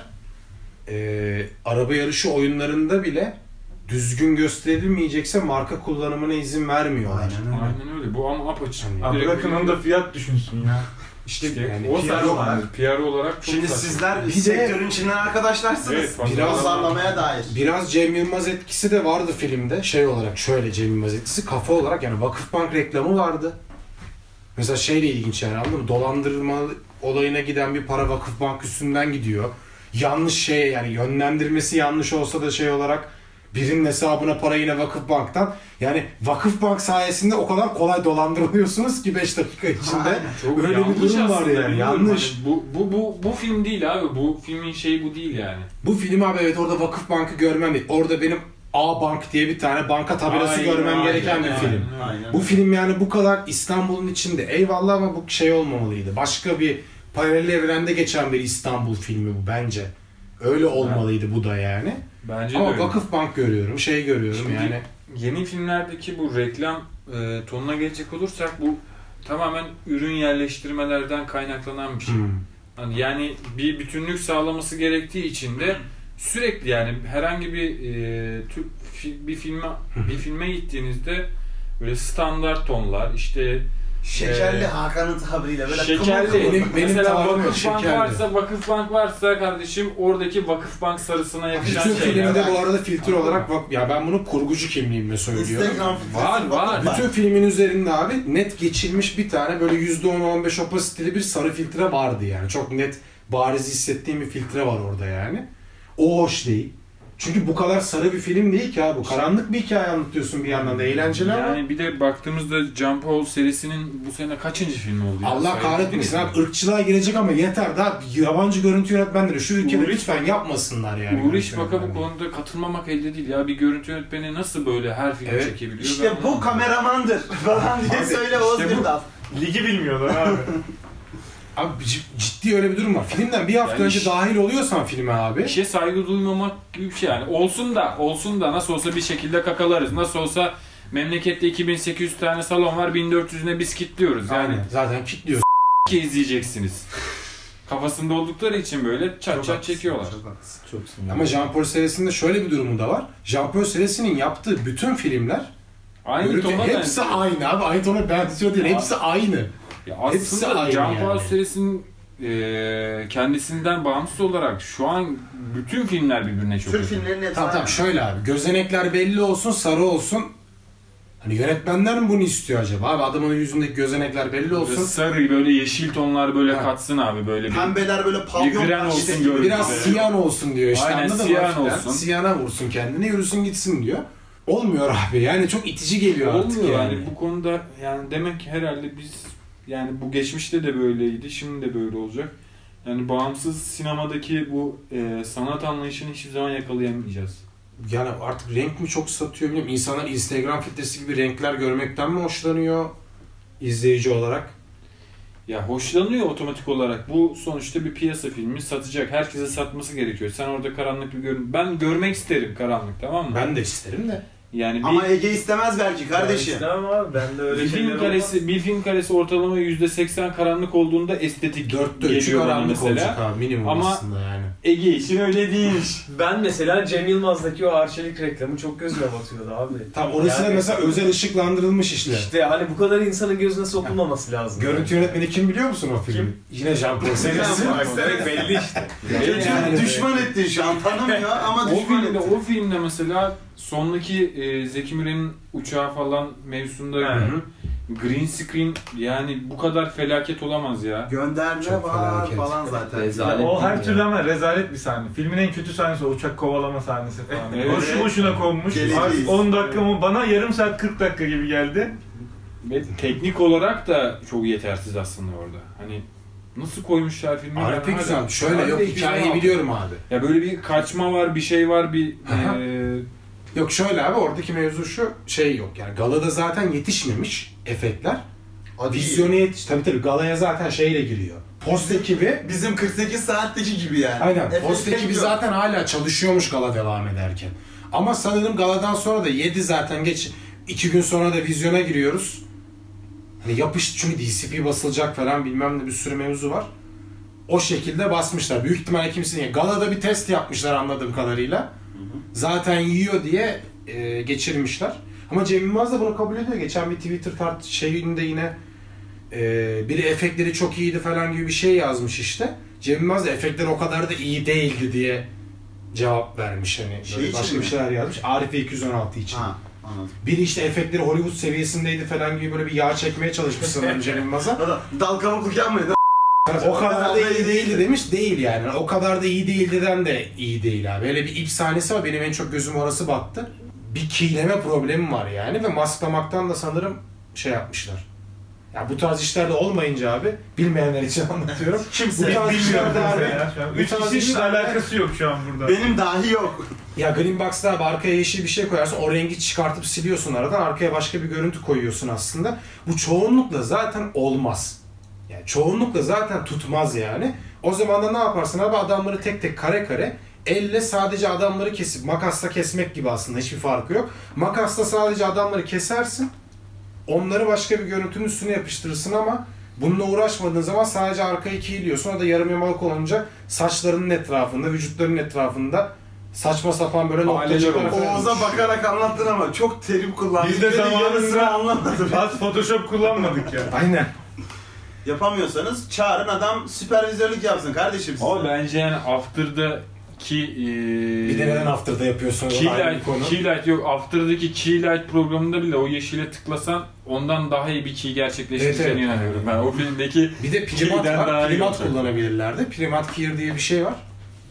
Ee, araba yarışı oyunlarında bile düzgün gösterilmeyecekse marka kullanımına izin vermiyorlar. Aynen öyle. Aynen öyle. Bu ama apaçık. Yani- Abi Direkt bırakın bir- onu da fiyat düşünsün ya. İşte İşte yani o P R saçma. olarak- P R olarak çok Şimdi saçma. sizler Bir de- sektörün içinden arkadaşlarsınız. Evet, biraz biraz- pazarlamaya dair. biraz Cem Yılmaz etkisi de vardı filmde. Şey olarak şöyle Cem Yılmaz etkisi, kafa olarak yani Vakıfbank reklamı vardı. Mesela şeyle ilginç yani, anladın mı? Dolandırma olayına giden bir para Vakıfbank üstünden gidiyor. Yanlış şey yani, yönlendirmesi yanlış olsa da şey olarak birinin hesabına para yine Vakıfbank'tan. Yani Vakıfbank sayesinde o kadar kolay dolandırılıyorsunuz ki beş dakika içinde. Aynen. Çok Öyle bir yanlış durum var aslında, yani, bilmiyorum. yanlış. Hani bu, bu, bu, bu film değil abi. Bu filmin şeyi bu değil yani. Bu film abi evet, orada Vakıfbank'ı görmem değil. Orada benim A Bank diye bir tane banka tabelası Aynen, görmem aynen, gereken bir aynen. film. Aynen. Bu film yani bu kadar İstanbul'un içinde eyvallah ama bu şey olmamalıydı. Başka bir paralel evrende geçen bir İstanbul filmi bu bence. Öyle olmalıydı bu da yani. Bence de Ama öyle. Vakıfbank görüyorum, şey görüyorum Şimdi yani. Yeni filmlerdeki bu reklam e, tonuna gelecek olursak bu tamamen ürün yerleştirmelerden kaynaklanan bir şey. Hmm. Hani yani bir bütünlük sağlaması gerektiği için de sürekli yani herhangi bir e, Türk fi- bir filme bir filme gittiğinizde böyle standart tonlar işte Şekerli Ee, Hakan'ın tabiriyle böyle şekerli. kıvır kıvır. Benim- benim Mesela tabirim Vakıfbank şekerli. varsa Vakıfbank varsa kardeşim oradaki Vakıfbank sarısına yakışan Bütün şeyler. filmde bu arada filtre olarak bak ya, ben bunu kurgucu kimliğimle söylüyorum. Instagram filtresi Var, var. var. Bütün filmin üzerinde abi net geçilmiş bir tane böyle yüzde on on beş opasiteli bir sarı filtre vardı yani. Çok net bariz hissettiğim bir filtre var orada yani. O hoş değil. Çünkü bu kadar sarı bir film değil ki abi. Bu karanlık bir hikaye anlatıyorsun bir yandan da, eğlenceli ama. Yani bir de baktığımızda Jean-Paul serisinin bu sene kaçıncı filmi oldu ya? Allah Sayın kahretmesin değil mi? abi, ırkçılığa girecek ama yeter daha yabancı görüntü yönetmenleri şu ülkede Uğur İş- lütfen yapmasınlar yani. Uğur görüntü İşbak'a bu yönetmenliği. konuda katılmamak elde değil ya. Bir görüntü yönetmeni nasıl böyle her filmi Evet. çekebiliyor? İşte ben bu anlamadım. kameramandır falan diye Abi, söyle işte Oğuz bu- Birdal. Ligi bilmiyorlar abi. Abi c- ciddi öyle bir durum var. Filmden bir hafta Yani önce iş- dahil oluyorsan filme abi. İşe saygı duymamak gibi bir şey yani. Olsun da, olsun da nasıl olsa bir şekilde kakalarız. Nasıl olsa memlekette iki bin sekiz yüz tane salon var, bin dört yüzüne biz kilitliyoruz. Yani Aynen. Zaten kilitliyor. ki izleyeceksiniz. Kafasında oldukları için böyle çat çat çekiyorlar. Çok sinirli. Ama Jean-Paul serisinde şöyle bir durumu da var. Jean-Paul serisinin yaptığı bütün filmler Aynı görüntü, tona hepsi benziyor. aynı abi. Aynı tona benziyor değil. Abi. Hepsi aynı. Ya Hepsi aslında aynı Jean-Paul yani. serisinin e, kendisinden bağımsız olarak şu an bütün filmler birbirine çok Türk yakın. filmlerinin hepsi Tamam tamam aynı. şöyle abi. Gözenekler belli olsun, sarı olsun. Hani yönetmenler mi bunu istiyor acaba? Abi adamın yüzündeki gözenekler belli Böyle olsun. sarı böyle yeşil tonlar böyle Ha. katsın abi böyle bir. Pembeler böyle pavyon gren olsun işte görüntüde. Biraz siyan olsun diyor işte, Aynen, anladın mı? siyan Hafiften olsun. Siyana vursun kendine, yürüsün gitsin diyor. Olmuyor abi yani, çok itici geliyor artık Olmuyor yani. yani bu konuda yani demek ki herhalde biz yani bu geçmişte de böyleydi, şimdi de böyle olacak. Yani bağımsız sinemadaki bu e, sanat anlayışını hiçbir zaman yakalayamayacağız. Yani artık renk mi çok satıyor bilmiyorum. İnsanlar Instagram filtresi gibi renkler görmekten mi hoşlanıyor izleyici olarak? Ya hoşlanıyor otomatik olarak. Bu sonuçta bir piyasa filmi, satacak. Herkese satması gerekiyor. Sen orada karanlık bir görün. Ben görmek isterim karanlık, tamam mı? Ben de isterim de. Yani bir, Ama Ege istemez belki kardeşim. Tamam abi ben de öyle bir şeyler film karesi bir film karesi ortalama yüzde seksen karanlık olduğunda estetik Dörtte üçü geliyor bana karanlık mesela. olacak abi minimum Ama- aslında yani. Ege için öyle değil. Ben mesela Cem Yılmaz'daki o Arçelik reklamı çok gözüme batıyordu abi. Tam orası da Yani- mesela özel ışıklandırılmış işte. İşte hani bu kadar insanın gözüne sokulmaması lazım. Görüntü yönetmeni kim biliyor musun o filmi? Kim? Yine Jean-Paul serisi. Direkt belli işte. Çocuğu Yani- düşman ettin şu an tanımıyor ama O düşman filmde ettin. o filmde mesela sondaki e, e, Zeki Müren'in uçağı falan mevzusunda Hı. green screen yani bu kadar felaket olamaz ya. Gönderme Çok var felaket. falan zaten. Rezalet. O her değil türlü ya. ama rezalet bir sahne. Filmin en kötü sahnesi o uçak kovalama sahnesi falan. Evet. Boşu boşuna konmuş. Geleceğiz. on dakika mı? Bana yarım saat kırk dakika gibi geldi. Ve teknik olarak da çok yetersiz aslında orada. Hani nasıl koymuşlar filmi? Arif ben güzel. hala- Şöyle Arif yok Pek güzel hikayeyi abi. biliyorum abi. Ya böyle bir kaçma var, bir şey var, bir Aha. eee Yok şöyle abi oradaki mevzu şu şey yok yani galada zaten yetişmemiş efektler. Hadi. Vizyona yetiş. Tabii tabii galaya zaten şeyle giriyor. Post ekibi Bizim kırk sekiz saatteki gibi yani. aynen Efekt post ekibi yok. zaten hala çalışıyormuş gala devam ederken. Ama sanırım galadan sonra da yedi zaten geç iki gün sonra da vizyona giriyoruz. Hani yapış çünkü D C P basılacak falan bilmem ne bir sürü mevzu var. O şekilde basmışlar. Büyük ihtimalle kimse galada bir test yapmışlar anladığım kadarıyla. Zaten yiyor diye e, geçirmişler. Ama Cem Yılmaz da bunu kabul ediyor. Geçen bir Twitter tart şeyinde yine e, biri efektleri çok iyiydi falan gibi bir şey yazmış işte. Cem Yılmaz da efektler o kadar da iyi değildi diye cevap vermiş hani. Şey Böyle için başka mi? bir şeyler yazmış. Arife iki yüz on altı için. Ha, anladım. Biri işte efektleri Hollywood seviyesindeydi falan gibi böyle bir yağ çekmeye çalışmış sanırım Cem Yılmaz'a. O da dal kavukluk yapmayın. O kadar da iyi değildi demiş. Değil yani. O kadar da iyi değildiden de iyi değil abi. Böyle bir ip sahnesi var. Benim en çok gözüm orası battı. Bir kiyleme problemi var yani ve masklamaktan da sanırım şey yapmışlar. Ya bu tarz işlerde olmayınca abi bilmeyenler için anlatıyorum. Kimse Bu tarz bilmiyor işlerde abi. Ya şu an. Bu Üç tarz kişinin işlerde- alakası yok şu an burada. Benim dahi yok. Ya Green Box'ta abi arkaya yeşil bir şey koyarsın, o rengi çıkartıp siliyorsun aradan, arkaya başka bir görüntü koyuyorsun aslında. Bu çoğunlukla zaten olmaz. Yani çoğunlukla zaten tutmaz yani. O zaman da ne yaparsın abi, adamları tek tek kare kare elle sadece adamları kesip makasla kesmek gibi aslında, hiçbir farkı yok. Makasla sadece adamları kesersin. Onları başka bir görüntünün üstüne yapıştırırsın ama bununla uğraşmadığın zaman sadece arkayı kiyiliyorsun. O da yarım yamalak olunca saçlarının etrafında, vücutlarının etrafında saçma sapan böyle noktacıklar falan Oğuz'a oluşuyor. bakarak anlattın ama çok terim kullandın. Biz de Beni zamanında- yarısını anlamadım. Az Photoshop kullanmadık ya. Aynen. Yapamıyorsanız çağırın, adam süpervizörlük yapsın kardeşim size. Ama bence yani After'daki eee Bir de neden After'da yapıyorsun? O da ayrı bir Keylight, konu. Keylight yok. After'daki Keylight programında bile o yeşile tıklasan ondan daha iyi bir key gerçekleştireceğine Evet, evet. inanıyorum ben. O filmdeki Bir de primat Key'den daha var. iyi Primat olacak. kullanabilirlerdi. Primat Keyer diye bir şey var.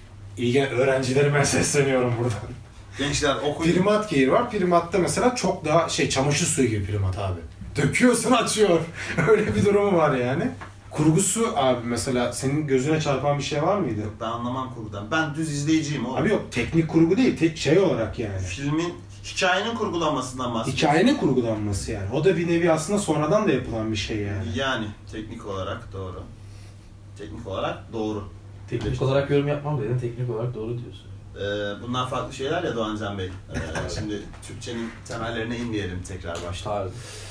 İyi öğrencilerime sesleniyorum buradan. Gençler okuyun. Primat Keyer var. Primat'ta mesela çok daha şey, çamaşır suyu gibi primat abi. Döküyorsun açıyor. Öyle bir durumu var yani. Kurgusu abi mesela senin gözüne çarpan bir şey var mıydı? Ben anlamam kurgudan. Ben düz izleyiciyim oğlum. Abi yok, teknik kurgu değil, tek şey olarak yani. Filmin, hikayenin kurgulanmasından bahsediyorum. Hikayenin kurgulanması yani. O da bir nevi aslında sonradan da yapılan bir şey yani. Yani teknik olarak doğru. Teknik olarak doğru. Teknik olarak yorum yapmam dedin, teknik olarak doğru diyorsun. Ee, bunlar farklı şeyler ya Doğancan Bey. Ee, şimdi Türkçenin temellerine inmeyelim tekrar başta. Tabii.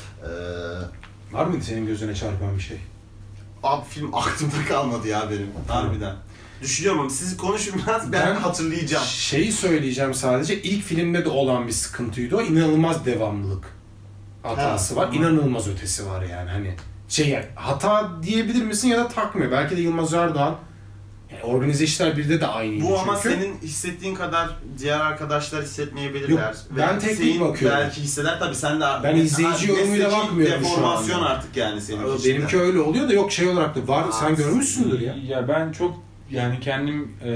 Ee, Var mıydı senin gözüne çarpan bir şey? abi film aklımda kalmadı ya benim. Harbiden. Düşünüyorum ama siz konuşun biraz, ben, Ben- hatırlayacağım. Şeyi söyleyeceğim sadece, ilk filmde de olan bir sıkıntıydı o. İnanılmaz devamlılık hatası Ha, var. tamam. İnanılmaz ötesi var yani hani. Şey yani, hata diyebilir misin ya da takmıyor. Belki de Yılmaz Erdoğan, yani Organize İşler birde de aynıydı Bu ama çünkü. senin hissettiğin kadar diğer arkadaşlar hissetmeyebilirler. Yok, ben Ve teknik Hüseyin bakıyorum. belki hisseder, tabii sen de... Ben izleyici Ha, yorumuyla mesleki bakmıyorum şu deformasyon anda. artık yani senin Abi, işte. benimki öyle oluyor da yok, şey olarak da var. Aa, Sen görmüşsündür ya. Ya ben çok yani kendim eee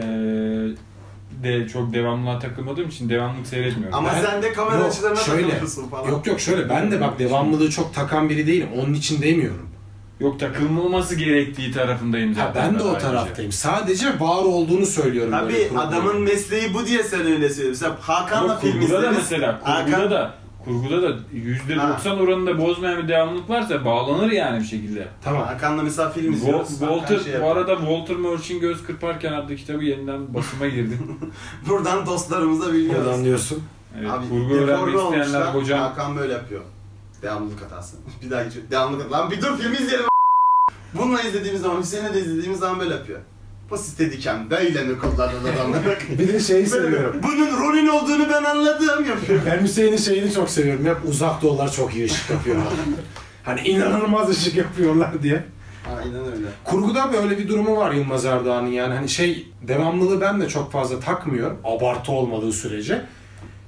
de çok devamlılığa takılmadığım için devamlılık seyretmiyorum. Ama Ben- sen de kamera Yok, açılarına şöyle. takılıyorsun falan. Yok yok şöyle, ben de bak devamlılığı çok takan biri değilim. Onun için demiyorum. Yok, takılmaması gerektiği tarafındayım Ha, zaten. ben de o ayrıca. taraftayım. Sadece var olduğunu söylüyorum. böyle Tabii kurguların. adamın mesleği bu diye sen öyle söylüyorsun. Mesela Hakan'la Yok, film kurguda da izlediniz. mesela, kurguda Hakan- da kurguda da yüzde doksan oranında bozmayan bir devamlılık varsa bağlanır yani bir şekilde. Tamam. Hakan'la mesela film Wal- izliyoruz. Walter, Hakan şey bu yapıyor. arada Walter Murch'in Göz Kırparken adlı kitabı yeniden basıma girdi. Buradan dostlarımıza biliyoruz. Oradan diyorsun. Evet, Abi kurgu deforme öğrenmek isteyenler olmuşlar. hocam. Hakan böyle yapıyor. Devamlılık hatası. Bir daha geçiyor. Devamlılık hatası. Lan bir dur filmi izleyelim. Bununla izlediğimiz zaman, Hüseyin'le de izlediğimiz zaman böyle yapıyor. Bu Steadicam böyle mi kullanılır adamlar? Bir de şeyi seviyorum. Bunun rolün olduğunu ben anladım yapıyor. Ben Hüseyin'in şeyini çok seviyorum. Hep uzak doğular çok iyi ışık yapıyorlar. Hani inanılmaz ışık yapıyorlar diye. Aynen öyle. Kurguda böyle bir durumu var Yılmaz Erdoğan'ın yani. Hani şey, devamlılığı ben de çok fazla takmıyorum. Abartı olmadığı sürece.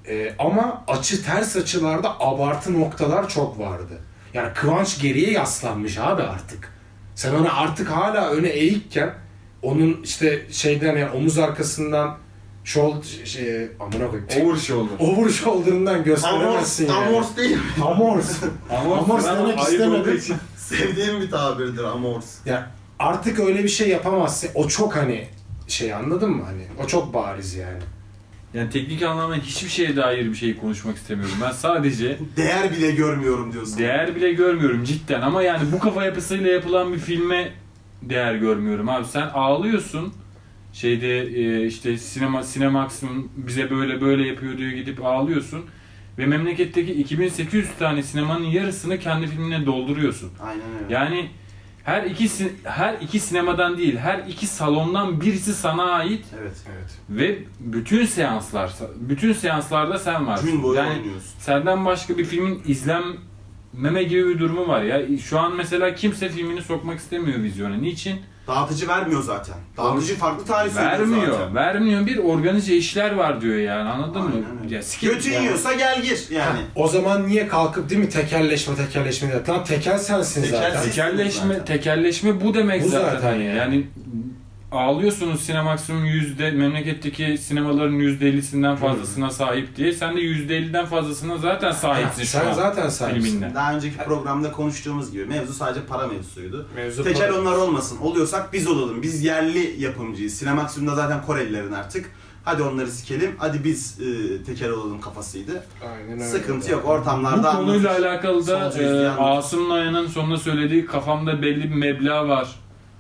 Ee, ama açı ters açılarda abartı noktalar çok vardı. Yani Kıvanç geriye yaslanmış abi artık. Sen ona artık hala öne eğikken onun işte şeyden yani omuz arkasından shoulder şey amına koyayım. Over shoulder. Over shoulder'ından gösteremezsin Amors, yani. amors değil mi? Amors. Amors demek istemedim. Sevdiğim bir tabirdir amors. Ya artık öyle bir şey yapamazsın. O çok hani şey anladın mı hani? O çok bariz yani. Yani teknik anlamda hiçbir şeye dair bir şey konuşmak istemiyorum. Ben sadece Değer bile görmüyorum diyorsun. değer bile görmüyorum cidden. Ama yani bu kafa yapısıyla yapılan bir filme değer görmüyorum abi. Sen ağlıyorsun. Şeyde e, işte sinema Cinemax'ın bize böyle böyle yapıyor diyor, gidip ağlıyorsun. Ve memleketteki iki bin sekiz yüz tane sinemanın yarısını kendi filmine dolduruyorsun. Aynen öyle. Yani her iki si- her iki sinemadan değil, her iki salondan birisi sana ait Evet. Evet. ve bütün seanslar, bütün seanslarda sen varsın. Gün boyu yani oynuyorsun. senden başka bir filmin izlenmeme gibi bir durumu var ya. Şu an mesela kimse filmini sokmak istemiyor vizyona. Niçin? Dağıtıcı vermiyor zaten. Dağıtıcı farklı tarih söylüyor Vermiyor. zaten. Vermiyor. Bir organize işler var diyor yani. Anladın Aynen mı? öyle. Ya, skip- Götün yani- yiyorsa gel gir yani. O zaman niye kalkıp değil mi tekelleşme tekelleşme diye. Lan tekel sensin Tekel zaten. sen- Tekelleşme, Zaten. tekelleşme bu demek Bu zaten. zaten yani. yani. yani ağlıyorsunuz Cinemax'ın yüzde memleketteki sinemaların yüzde ellisinden fazlasına sahip diye. Sen de yüzde elliden fazlasına zaten sahipsin şu Sen an zaten sahipsin. filminden. Daha önceki programda konuştuğumuz gibi mevzu sadece para mevzusuydu. Mevzu Tekel para. onlar olmasın. Oluyorsak biz olalım. Biz yerli yapımcıyız. Cinemaxim'da zaten Korelilerin artık. Hadi onları sikelim. Hadi biz e, tekel olalım kafasıydı. Aynen öyle. Sıkıntı yok. Bu Ortamlarda konuyla anlatır. alakalı da Solcu e, izleyen anlatır. Asım Noyan'ın sonunda söylediği kafamda belli bir meblağ var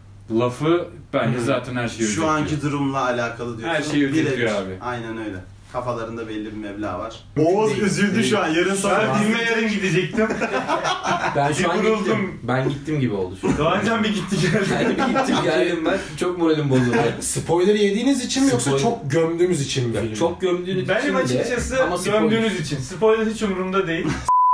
lafı bence zaten her şeyi Şu özetliyor. anki durumla alakalı diyorsun. Her şeyi özetliyor Birebir. abi. Aynen öyle. Kafalarında belli bir meblağ var. Mümkün Oğuz değil. üzüldü Değil. şu an. Yarın sonra Ben filme yarın gidecektim. Ben şu an Yoruldum. gittim. Ben gittim gibi oldu şu an. Doğancan bir gitti geldi. Yani bir gittim geldim ben. Çok moralim bozuldu. Spoiler yediğiniz için mi yoksa Spoiler- çok gömdüğümüz için mi? Ya filmi? çok gömdüğünüz Benim için de açıkçası ama spoiler. gömdüğünüz için. Spoiler hiç umurumda değil.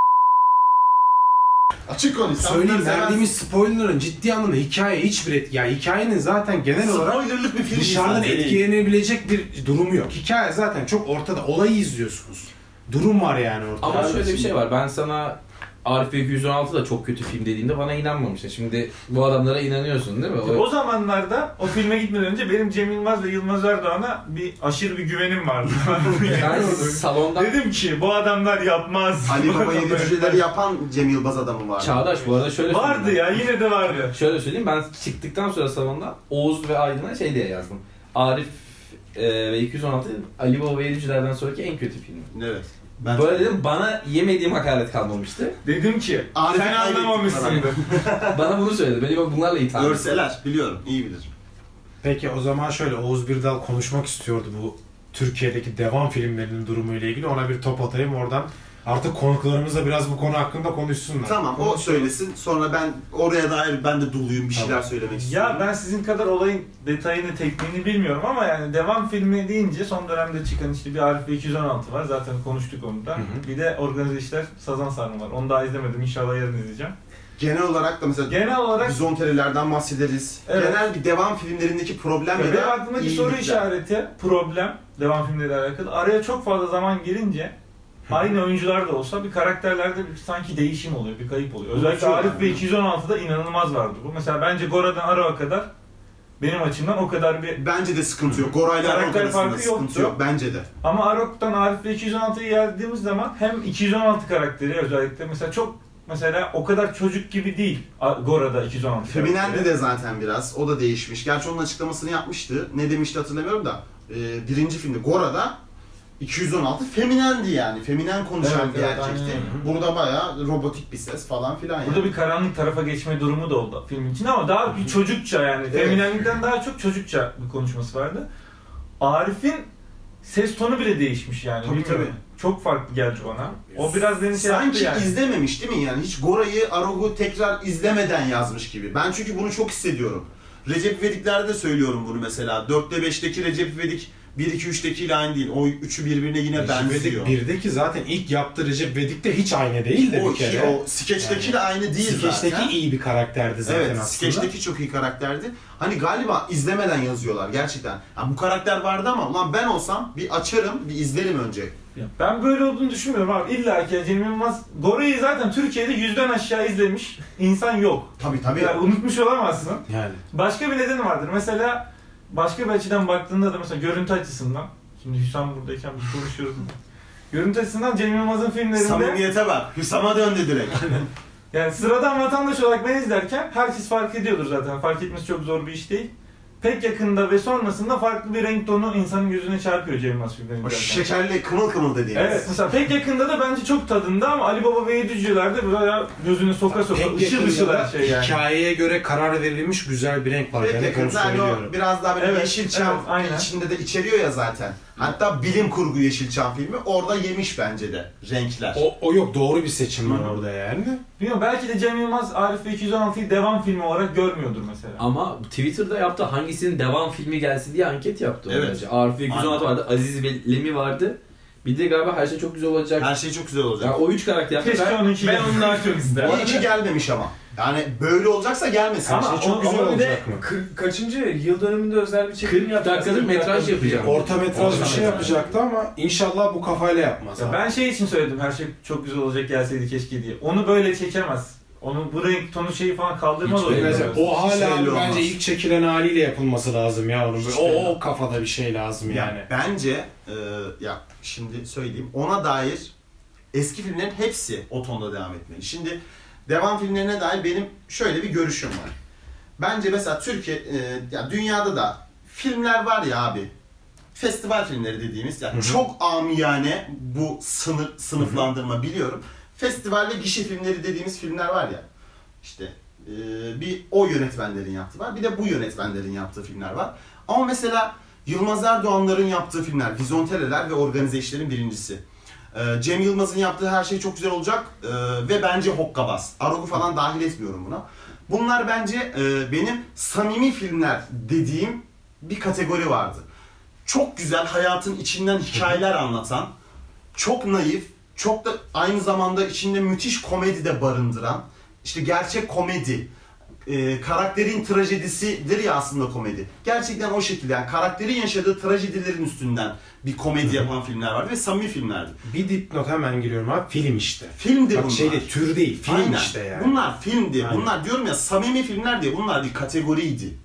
Açık konuş. sen Söyleyeyim, bunları verdiğimiz spoilerların ciddi anlamda hikaye hiçbir et... Yani hikayenin zaten genel seversin. olarak Spoilerlık bir film dışarıdan değil. etkilenebilecek bir durumu yok. Hikaye zaten çok ortada. Olayı izliyorsunuz. Durum var yani ortada. Ama şöyle bir şey var. Ben sana Arif iki yüz on altı da çok kötü film dediğinde bana inanmamıştın. Şimdi bu adamlara inanıyorsun değil mi? O zamanlarda o filme gitmeden önce benim Cem Yılmaz ve Yılmaz Erdoğan'a bir aşırı bir güvenim vardı. Ben salondan... Dedim ki bu adamlar yapmaz. Ali Bu Baba yedi adamlar cüceleri yapmaz. yapan Cem Yılmaz adamı var. Çağdaş bu arada şöyle Vardı söyleyeyim ya, yine de vardı. ben. Şöyle söyleyeyim, ben çıktıktan sonra salonda Oğuz ve Aydın'a şey diye yazdım. Arif e, ve iki yüz on altı Ali Baba ve Yedicilerden sonraki en kötü film. Evet. Ben Böyle dedim, bana yemediğim hakaret kalmamıştı. Dedim ki Arif'i sen kaybettik anlamamışsındır. Bana bunu söyledi. Beni bunlarla itham etti. Görseler biliyorum, iyi bilir. Peki o zaman şöyle, Oğuz Birdal konuşmak istiyordu bu Türkiye'deki devam filmlerinin durumuyla ilgili. Ona bir top atayım oradan. Artık konuklarımız da biraz bu konu hakkında konuşsunlar. Tamam, o söylesin. Sonra ben oraya dair ben de doluyum, bir şeyler Tamam. söylemek istiyorum. Ya ben sizin kadar olayın detayını, tekniğini bilmiyorum ama yani devam filmi deyince son dönemde çıkan işte bir Arif iki yüz on altı var. Zaten konuştuk onu da. Hı hı. Bir de Organize İşler Sazan Sarnı var. Onu daha izlemedim. İnşallah yarın izleyeceğim. Genel olarak da mesela Genel olarak Vizonterilerden bahsederiz. Evet. Genel bir devam filmlerindeki problem ya benim da aklımdaki soru iyilikler. işareti, problem, devam filmleriyle alakalı. Araya çok fazla zaman girince aynı oyuncular da olsa bir karakterlerde bir sanki değişim oluyor, bir kayıp oluyor. Özellikle Unutuyorlar Arif ve yani. iki yüz on altıda inanılmaz vardı bu. Mesela bence Gora'dan Aro'a kadar benim açımdan o kadar bir... Bence de sıkıntı yok. Goraylar Karakter arasında farkı sıkıntı yoktu. yok. Bence de. Ama Arok'tan Arif ve iki yüz on altıya geldiğimiz zaman hem iki yüz on altı karakteri özellikle mesela çok mesela o kadar çocuk gibi değil Gora'da iki yüz on altı Feminendi karakteri. de zaten biraz. O da değişmiş. Gerçi onun açıklamasını yapmıştı. Ne demişti hatırlamıyorum da. Ee, birinci filmde Gora'da iki yüz on altı feminendi yani. Feminen konuşan Evet, bir evet, erkekti. aynen. Burada bayağı robotik bir ses falan filan yani. Burada bir karanlık tarafa geçme durumu da oldu filmin içinde ama daha bir çocukça yani. Evet. Feminenlikten daha çok çocukça bir konuşması vardı. Arif'in ses tonu bile değişmiş yani. Tabii, bilmiyorum. tabii. Çok farklı geldi bana. O biraz beni şey yaptı Sanki yani. izlememiş değil mi yani? Hiç Gora'yı, Arog'u tekrar izlemeden yazmış gibi. Ben çünkü bunu çok hissediyorum. Recep İvedik'lerde de söylüyorum bunu mesela. dörtte beşteki Recep İvedik bir iki üçteki ile aynı değil. O üçü birbirine yine Recep benziyor. İvedik birdeki zaten ilk yaptığı Recep İvedik'te hiç aynı değil de O, bir kere. iki, o skeçtekiyle aynı değil Skeçteki zaten. iyi bir karakterdi zaten Evet, aslında. skeçteki çok iyi karakterdi. Hani galiba izlemeden yazıyorlar gerçekten. Ya bu karakter vardı ama ulan ben olsam bir açarım, bir izlerim önce Ya ben böyle olduğunu düşünmüyorum abi. İlla ki Cem Yılmaz, Gora'yı zaten Türkiye'de yüzden aşağı izlemiş insan yok. Tabii tabii. Yani unutmuş olamazsın. Yani. Başka bir nedeni vardır. Mesela başka bir açıdan baktığında da mesela görüntü açısından, şimdi Hüsam buradayken bir konuşuyoruz. Görüntü açısından Cem Yılmaz'ın filmlerinde Samimiyete bak. Hüsam'a döndü direkt. yani sıradan vatandaş olarak ben izlerken herkes fark ediyordur zaten. Fark etmesi çok zor bir iş değil. Pek yakında ve sonrasında farklı bir renk tonu insanın gözüne çarpıyor Cem Yılmaz filmlerinde. O şekerli kımıl kımıl dediğimiz. Evet, mesela pek yakında da bence çok tadında ama Ali Baba ve Yediciler'de böyle gözünü soka soka Pek ışıl ışıl yakında her şey yani. hikayeye göre karar verilmiş güzel bir renk var. Pek Yani yakında hani o biraz daha böyle Evet, Yeşilçam evet, aynen. içinde de içeriyor ya zaten. Hatta bilim kurgu Yeşilçam filmi orada yemiş bence de renkler. O, o yok, doğru bir seçim var Hı. orada yani. Bilmiyorum, belki de Cem Yılmaz Arif ve iki yüz on altıyı devam filmi olarak görmüyordur mesela. Ama Twitter'da yaptı hangisinin devam filmi gelsin diye anket yaptı. Evet. Bence. Arif iki yüz on altı vardı, Aziz ve Lemi vardı. Bir de galiba her şey çok güzel olacak. Her şey çok güzel olacak. Yani o üç karakter yaptı. Keşke Ben, onunki ben gelsin. onu daha çok isterim. Bu iki gelmemiş ama. Yani böyle olacaksa gelmesin. Ama Her şey çok o- güzel Ama bir de olacak mı? kırk kaçıncı yıl dönümünde özel bir çekim kırk yapacak. dakikalık metraj yapacak. Orta metraj bir Orta şey metraj. yapacaktı ama inşallah bu kafayla yapmaz. Ya abi. ben şey için söyledim, her şey çok güzel olacak gelseydi keşke diye. Onu böyle çekemez. Onu bu renk tonu şeyi falan kaldırmaz Hiç o yüzden. belli O hala Hiç belli abi olmaz. bence ilk çekilen haliyle yapılması lazım ya onun. Hiç Böyle, belli o, o olmaz. kafada bir şey lazım yani. Yani bence e, ya şimdi söyleyeyim ona dair eski filmlerin hepsi o tonda devam etmeli. Şimdi devam filmlerine dair benim şöyle bir görüşüm var. Bence mesela Türkiye e, ya dünyada da filmler var ya abi. Festival filmleri dediğimiz yani Hı hı. çok amiyane bu sınır sınıflandırma biliyorum. Festival ve gişe filmleri dediğimiz filmler var ya. İşte e, bir o yönetmenlerin yaptığı var. Bir de bu yönetmenlerin yaptığı filmler var. Ama mesela Yılmaz Erdoğan'ların yaptığı filmler, Vizonteleler ve Organize İşler'in birincisi. Ee, Cem Yılmaz'ın yaptığı her şey çok güzel olacak ee, ve bence hokkabaz. Arog'u falan dahil etmiyorum buna. Bunlar bence e, benim samimi filmler dediğim bir kategori vardı. Çok güzel hayatın içinden hikayeler anlatan, çok naif, çok da aynı zamanda içinde müthiş komedi de barındıran, işte gerçek komedi. Ee, karakterin trajedisidir ya aslında komedi. Gerçekten o şekilde yani karakterin yaşadığı trajedilerin üstünden bir komedi yapan filmler vardı ve samimi filmlerdi. Bir dipnot hemen giriyorum abi, film işte. Filmdi Bak bunlar. şey değil, tür değil, film Aynen. işte yani. Bunlar filmdi. Aynen. Bunlar diyorum ya samimi filmler diye bunlar bir kategoriydi.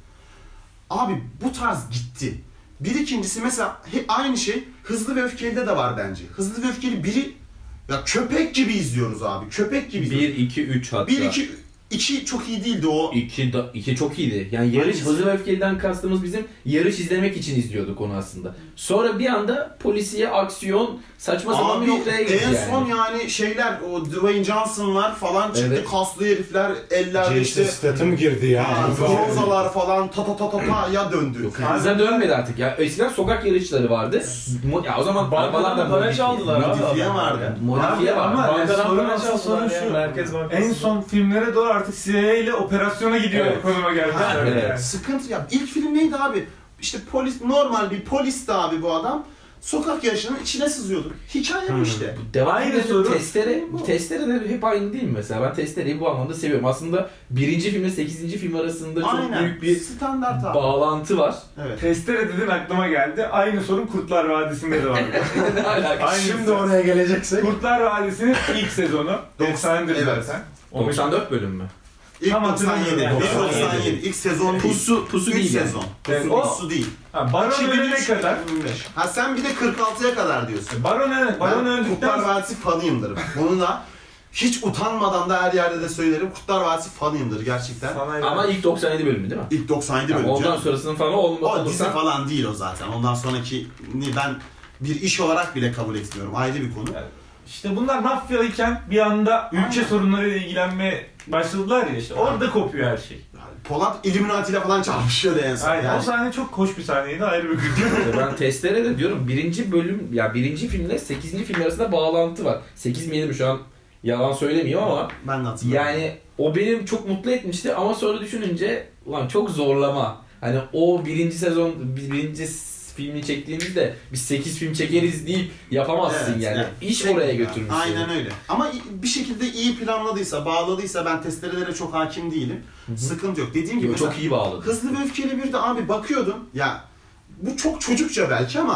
Abi bu tarz gitti. Bir ikincisi mesela he- aynı şey Hızlı ve Öfkeli'de de var bence. Hızlı ve Öfkeli biri ya köpek gibi izliyoruz abi. Köpek gibi izliyoruz. bir, iki, üç hatta. bir iki iki çok iyi değildi o. İki, da, iki çok iyiydi. Yani yarış, Hangisi? Hızlı ve Öfkeli'den kastımız bizim yarış izlemek için izliyorduk onu aslında. Sonra bir anda polisiye, aksiyon, saçma sapan bir Abi noktaya gitti en yani. son yani şeyler o Dwayne Johnson'lar falan çıktı, Evet. kaslı herifler, eller Jason işte Statham girdi ya. bronzalar falan ta ta ta ta ta ya döndü. Yok, hızla dönmedi artık ya. Eskiden sokak yarışları vardı. Mo- ya o zaman arabalar da Bankadan para modifiye- çaldılar abi. Modifiye adamlar vardı. ya. Modifiye Abi var. ama yani Bankadan sorun para asıl sorun çaldılar ya. şu. Merkez Bankası. En son filmlere doğru artık C I A ile operasyona gidiyor Evet. konuma gelmişler. Evet. yani. Sıkıntı ya. İlk film neydi abi? İşte polis, normal bir polisti abi bu adam. Sokak yarışının içine sızıyordu. Hikaye bu Hmm. işte. Devam Aynı edelim. soru. Testere, testere de hep aynı değil mi mesela? Ben Testere'yi bu anlamda seviyorum. Aslında birinci filmle sekizinci film arasında çok Aynen. büyük bir standart abi. bağlantı var. Evet. Testere dedin aklıma geldi. Aynı sorun Kurtlar Vadisi'nde de var. Ne alakası? Aynı Şimdi oraya geleceksek. Kurtlar Vadisi'nin ilk sezonu. doksandır Evet. zaten. doksan dört bölüm mü? İlk Tam doksan yedi. hatırlamıyorum. Bir doksan yedi. İlk sezon değil. Pusu, pusu İlk değil yani. sezon. Evet, Pusu, o- pusu değil. Ha, Baron iki bin ölene üç, kadar. iki bin beş. Ha sen bir de kırk altıya kadar diyorsun. Baron, öle- Baron Ben öldükten Kurtlar sonra... Vadisi fanıyımdır. Bunu da hiç utanmadan da her yerde de söylerim. Kurtlar Vadisi fanıyımdır gerçekten. Ama ilk doksan yedi bölümü değil mi? İlk doksan yedi Yani bölüm. ondan canım. sonrasının falan olma, O dizi olursa falan değil o zaten. Ondan sonraki ben bir iş olarak bile kabul etmiyorum. Ayrı bir konu. Evet. İşte bunlar mafyayken bir anda ülke Aynen. sorunlarıyla ilgilenmeye başladılar ya işte. Orada kopuyor her şey. Polat Illuminati ile falan çarpışıyordu en son. Aynen. Yani. O sahne çok hoş bir sahneydi. Ayrı bir konu. İşte ben Testere de diyorum birinci bölüm ya birinci filmle sekizinci film arasında bağlantı var. sekiz mi yedi mi şu an yalan söylemiyorum ama Ben de hatırlıyorum. yani o benim çok mutlu etmişti ama sonra düşününce ulan çok zorlama. Hani o birinci sezon bir- birinci filmini çektiğimizde biz sekiz film çekeriz deyip yapamazsın Evet, yani. yani İş şey- oraya götürmüş. Aynen yani. öyle. Ama i- bir şekilde iyi planladıysa, bağladıysa ben testerelere çok hakim değilim. Hı hı. Sıkıntı yok. Dediğim gibi Yo, mesela çok iyi bağladı. Hızlı ve Öfkeli bir de abi bakıyordum ya bu çok çocukça belki ama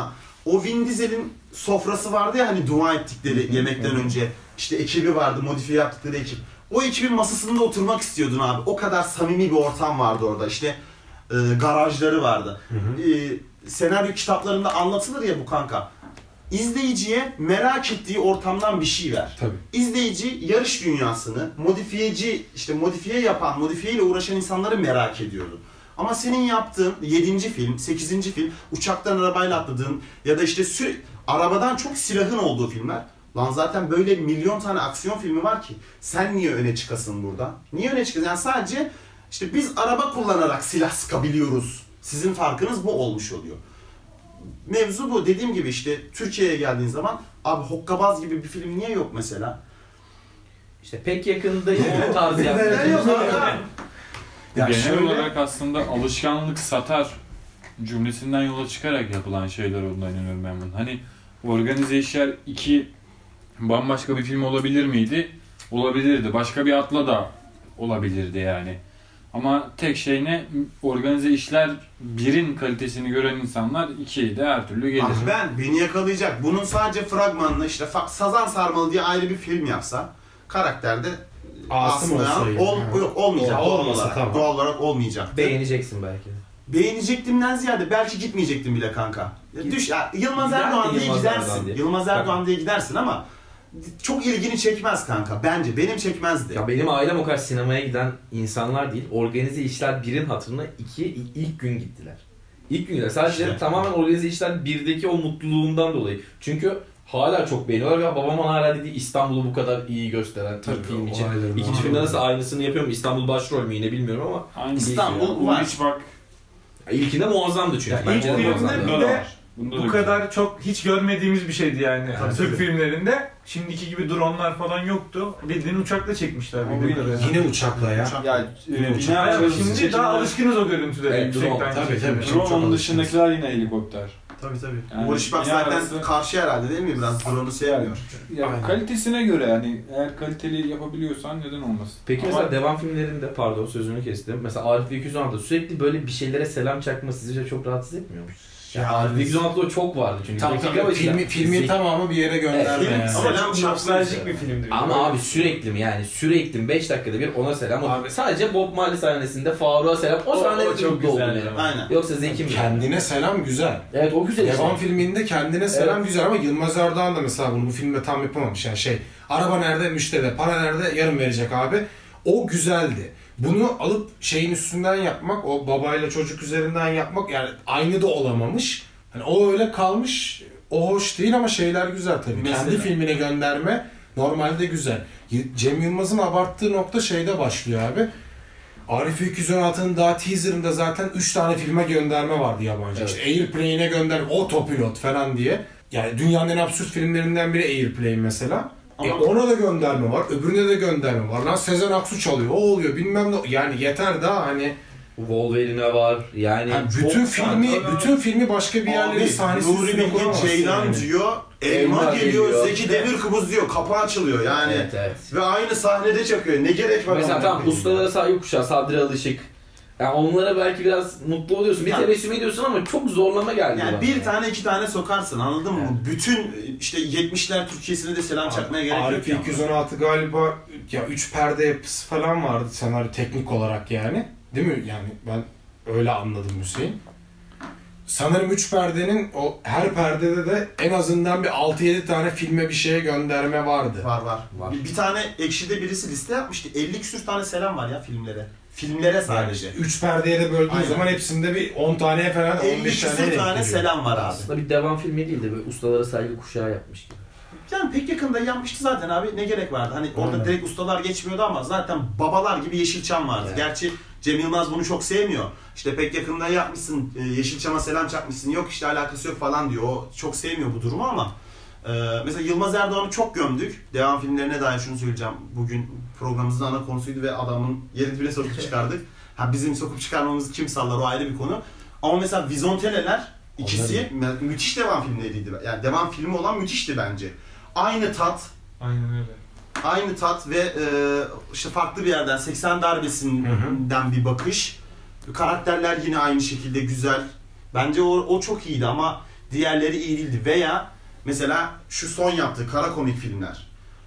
O Vin Diesel'in sofrası vardı ya hani dua ettikleri yemekten önce. İşte ekibi vardı, modifiye yaptıkları ekip. O ekibin masasında oturmak istiyordun abi. O kadar samimi bir ortam vardı orada. İşte e, garajları vardı. Hı hı. E, senaryo kitaplarında anlatılır ya bu kanka. İzleyiciye merak ettiği ortamdan bir şey ver. Tabii. İzleyici yarış dünyasını, modifiyeci, işte modifiye yapan, modifiye ile uğraşan insanları merak ediyordu. Ama senin yaptığın yedinci film, sekizinci film, uçaktan arabayla atladığın ya da işte sürekli arabadan çok silahın olduğu filmler. Lan zaten böyle milyon tane aksiyon filmi var ki sen niye öne çıkasın burada? Niye öne çıkasın? Yani sadece işte biz araba kullanarak silah sıkabiliyoruz. Sizin farkınız bu olmuş oluyor. Mevzu bu. Dediğim gibi işte Türkiye'ye geldiğin zaman abi Hokkabaz gibi bir film niye yok mesela? İşte pek yakında o tarz yapıyor. yok abi. Ya genel şöyle... olarak aslında alışkanlık satar cümlesinden yola çıkarak yapılan şeyler olduğuna inanıyorum ben bunun. Hani Organize İşler iki bambaşka bir film olabilir miydi? Olabilirdi. Başka bir adla da olabilirdi yani. Ama tek şey ne? Organize İşler birin kalitesini gören insanlar ikiyi de her türlü gelir. Ah ben, beni yakalayacak. Bunun sadece fragmanını işte Sazan Sarmalı diye ayrı bir film yapsa karakterde Asım olsa ol, yok, olmayacak. O, doğal olmasa, olarak, tamam. doğal olarak olmayacak. Beğeneceksin belki. Beğenecektimden ziyade belki gitmeyecektim bile kanka. Düş, ya, Yılmaz Gider Erdoğan diye Yılmaz gidersin. Erdoğan diye. Yılmaz Erdoğan diye gidersin ama çok ilgini çekmez kanka. Bence benim çekmezdi. Ya benim ailem o kadar sinemaya giden insanlar değil. Organize İşler birin hatırına iki ilk gün gittiler. İlk gün gittiler. Sadece İşte. tamamen Organize İşler birdeki o mutluluğundan dolayı. Çünkü hala çok beğeniyorlar ve babamın hala dediği İstanbul'u bu kadar iyi gösteren Tabii, film o için. aynen. İkinci Aynen. filmde nasıl aynısını yapıyor mu? İstanbul başrol mü yine bilmiyorum ama. Aynı İstanbul şey ya. var. Hiç bak. İlkinde muazzamdı çünkü. Ya Bence ilk de filmde muazzamdı. bir Bunda da de var. Bunda da bu güzel. kadar çok hiç görmediğimiz bir şeydi yani. Tabii, Türk tabii. filmlerinde şimdiki gibi dronlar falan yoktu. Bildiğin uçakla çekmişler. Ama bildiğim yine- kadarıyla. Yine uçakla ya. Ya e, Yine bina Hayır, arası şimdi daha alışkınız o görüntülere. Evet, yüksekten drone. Tabii, çekilmeye. tabii. Drone Çok onun alışkınız. dışındakiler yine helikopter. Tabii tabii. Yani Uğur İşbak bina zaten arası- karşı herhalde değil mi? Biraz drone'u sevmiyor. Ya Aynen. kalitesine göre yani eğer kaliteli yapabiliyorsan neden olmasın? Peki Ama- mesela devam filmlerinde, pardon sözünü kestim. Mesela Arif iki yüz on altı sürekli böyle bir şeylere selam çakma sizi çok rahatsız etmiyor mu? Ya Arif iki yüz on altıda o çok vardı çünkü. Tabii Dakika tabii. başına- Filmi, filmin Zek- tamamı bir yere gönderme Evet, yani. film- Ama Selam çok çarpsın nostaljik bize. bir filmdi. Ama abi sürekli mi yani sürekli beş dakikada bir ona selam. Abi- Sadece Bob Marley sahnesinde Faruk'a selam. O, O- sahne o çok mutlu oldum güzeldi yani. ama. Aynen. Yoksa Zeki mi? Kendine selam güzel. Evet o güzel işte. Devam filminde kendine selam güzel ama Yılmaz Erdoğan da mesela bunu bu filmde tam yapamamış. Yani şey, araba nerede müşteride, para nerede yarın verecek abi. O güzeldi. Bunu alıp şeyin üstünden yapmak, o babayla çocuk üzerinden yapmak yani aynı da olamamış. Hani o öyle kalmış, o hoş değil ama şeyler güzel tabii. Mesela? Kendi filmine gönderme normalde güzel. Y- Cem Yılmaz'ın abarttığı nokta şeyde başlıyor abi. Arif iki yüz on altı'nın daha teaserında zaten üç tane filme gönderme vardı yabancı. Evet. İşte Airplane'e gönderme, Autopilot falan diye. Yani dünyanın en absürt filmlerinden biri Airplane mesela. Ama- E ona da gönderme var, öbürüne de gönderme var. Lan Sezen Aksu çalıyor, o oluyor bilmem ne. Yani yeter daha hani Wolverine var yani. yani bütün çok- filmi Tabii. bütün filmi başka bir yerlerin Abi sahnesi Nuri üstüne Bilge kuramazsın Ceylan yani. diyor, elma, Elma geliyor, geliyor. Zeki Demirkubuz diyor, kapı açılıyor yani. Evet evet. Ve aynı sahnede çakıyor. Ne gerek var? Mesela ona? tamam ustalara saygı kuşağı, Sadri Alışık. Yani onlara belki biraz mutlu oluyorsun, bir Yani- tebessüm ediyorsun ama çok zorlama geldi Yani bana. bir tane iki tane sokarsın anladın mı? Evet. Bütün işte yetmişler Türkiye'sine de selam çakmaya gerek yok. Arif ya. iki yüz on altı galiba ya üç perde yapısı falan vardı senaryo teknik olarak yani. Değil mi? Yani ben öyle anladım Hüseyin. Sanırım üç perdenin o her perdede de en azından bir altı yedi tane filme bir şeye gönderme vardı. Var var. Var. Bir, bir tane Ekşi'de birisi liste yapmıştı. elli küsür tane selam var ya filmlere. Filmlere sadece. üç perdeye de böldüğün Aynen. zaman hepsinde bir on taneye falan on elli beş tane küsür denk tane geliyor. selam var abi. Aslında bir devam filmi değil de böyle ustalara saygı kuşağı yapmış gibi. Yani pek yakında yanmıştı zaten abi. Ne gerek vardı? Hani orada Aynen. direkt ustalar geçmiyordu ama zaten babalar gibi Yeşilçam vardı. Evet. Gerçi Cem Yılmaz bunu çok sevmiyor. İşte pek yakında yapmışsın, e, Yeşilçam'a selam çakmışsın, yok işte alakası yok falan diyor. O çok sevmiyor bu durumu ama e, mesela Yılmaz Erdoğan'ı çok gömdük. Devam filmlerine dair şunu söyleyeceğim. Bugün programımızın ana konusuydu ve adamın yeri bile sokup çıkardık. Ha bizim sokup çıkarmamızı kim sallar o ayrı bir konu. Ama mesela Vizonteleler ikisi mü- müthiş devam filmleriydi. Yani devam filmi olan müthişti bence. Aynı tat, Aynen öyle. aynı tat ve e, işte farklı bir yerden seksen darbesinden bir bakış. Karakterler yine aynı şekilde güzel. Bence o, o çok iyiydi ama diğerleri iyi değildi. Veya mesela şu son yaptığı kara komik filmler.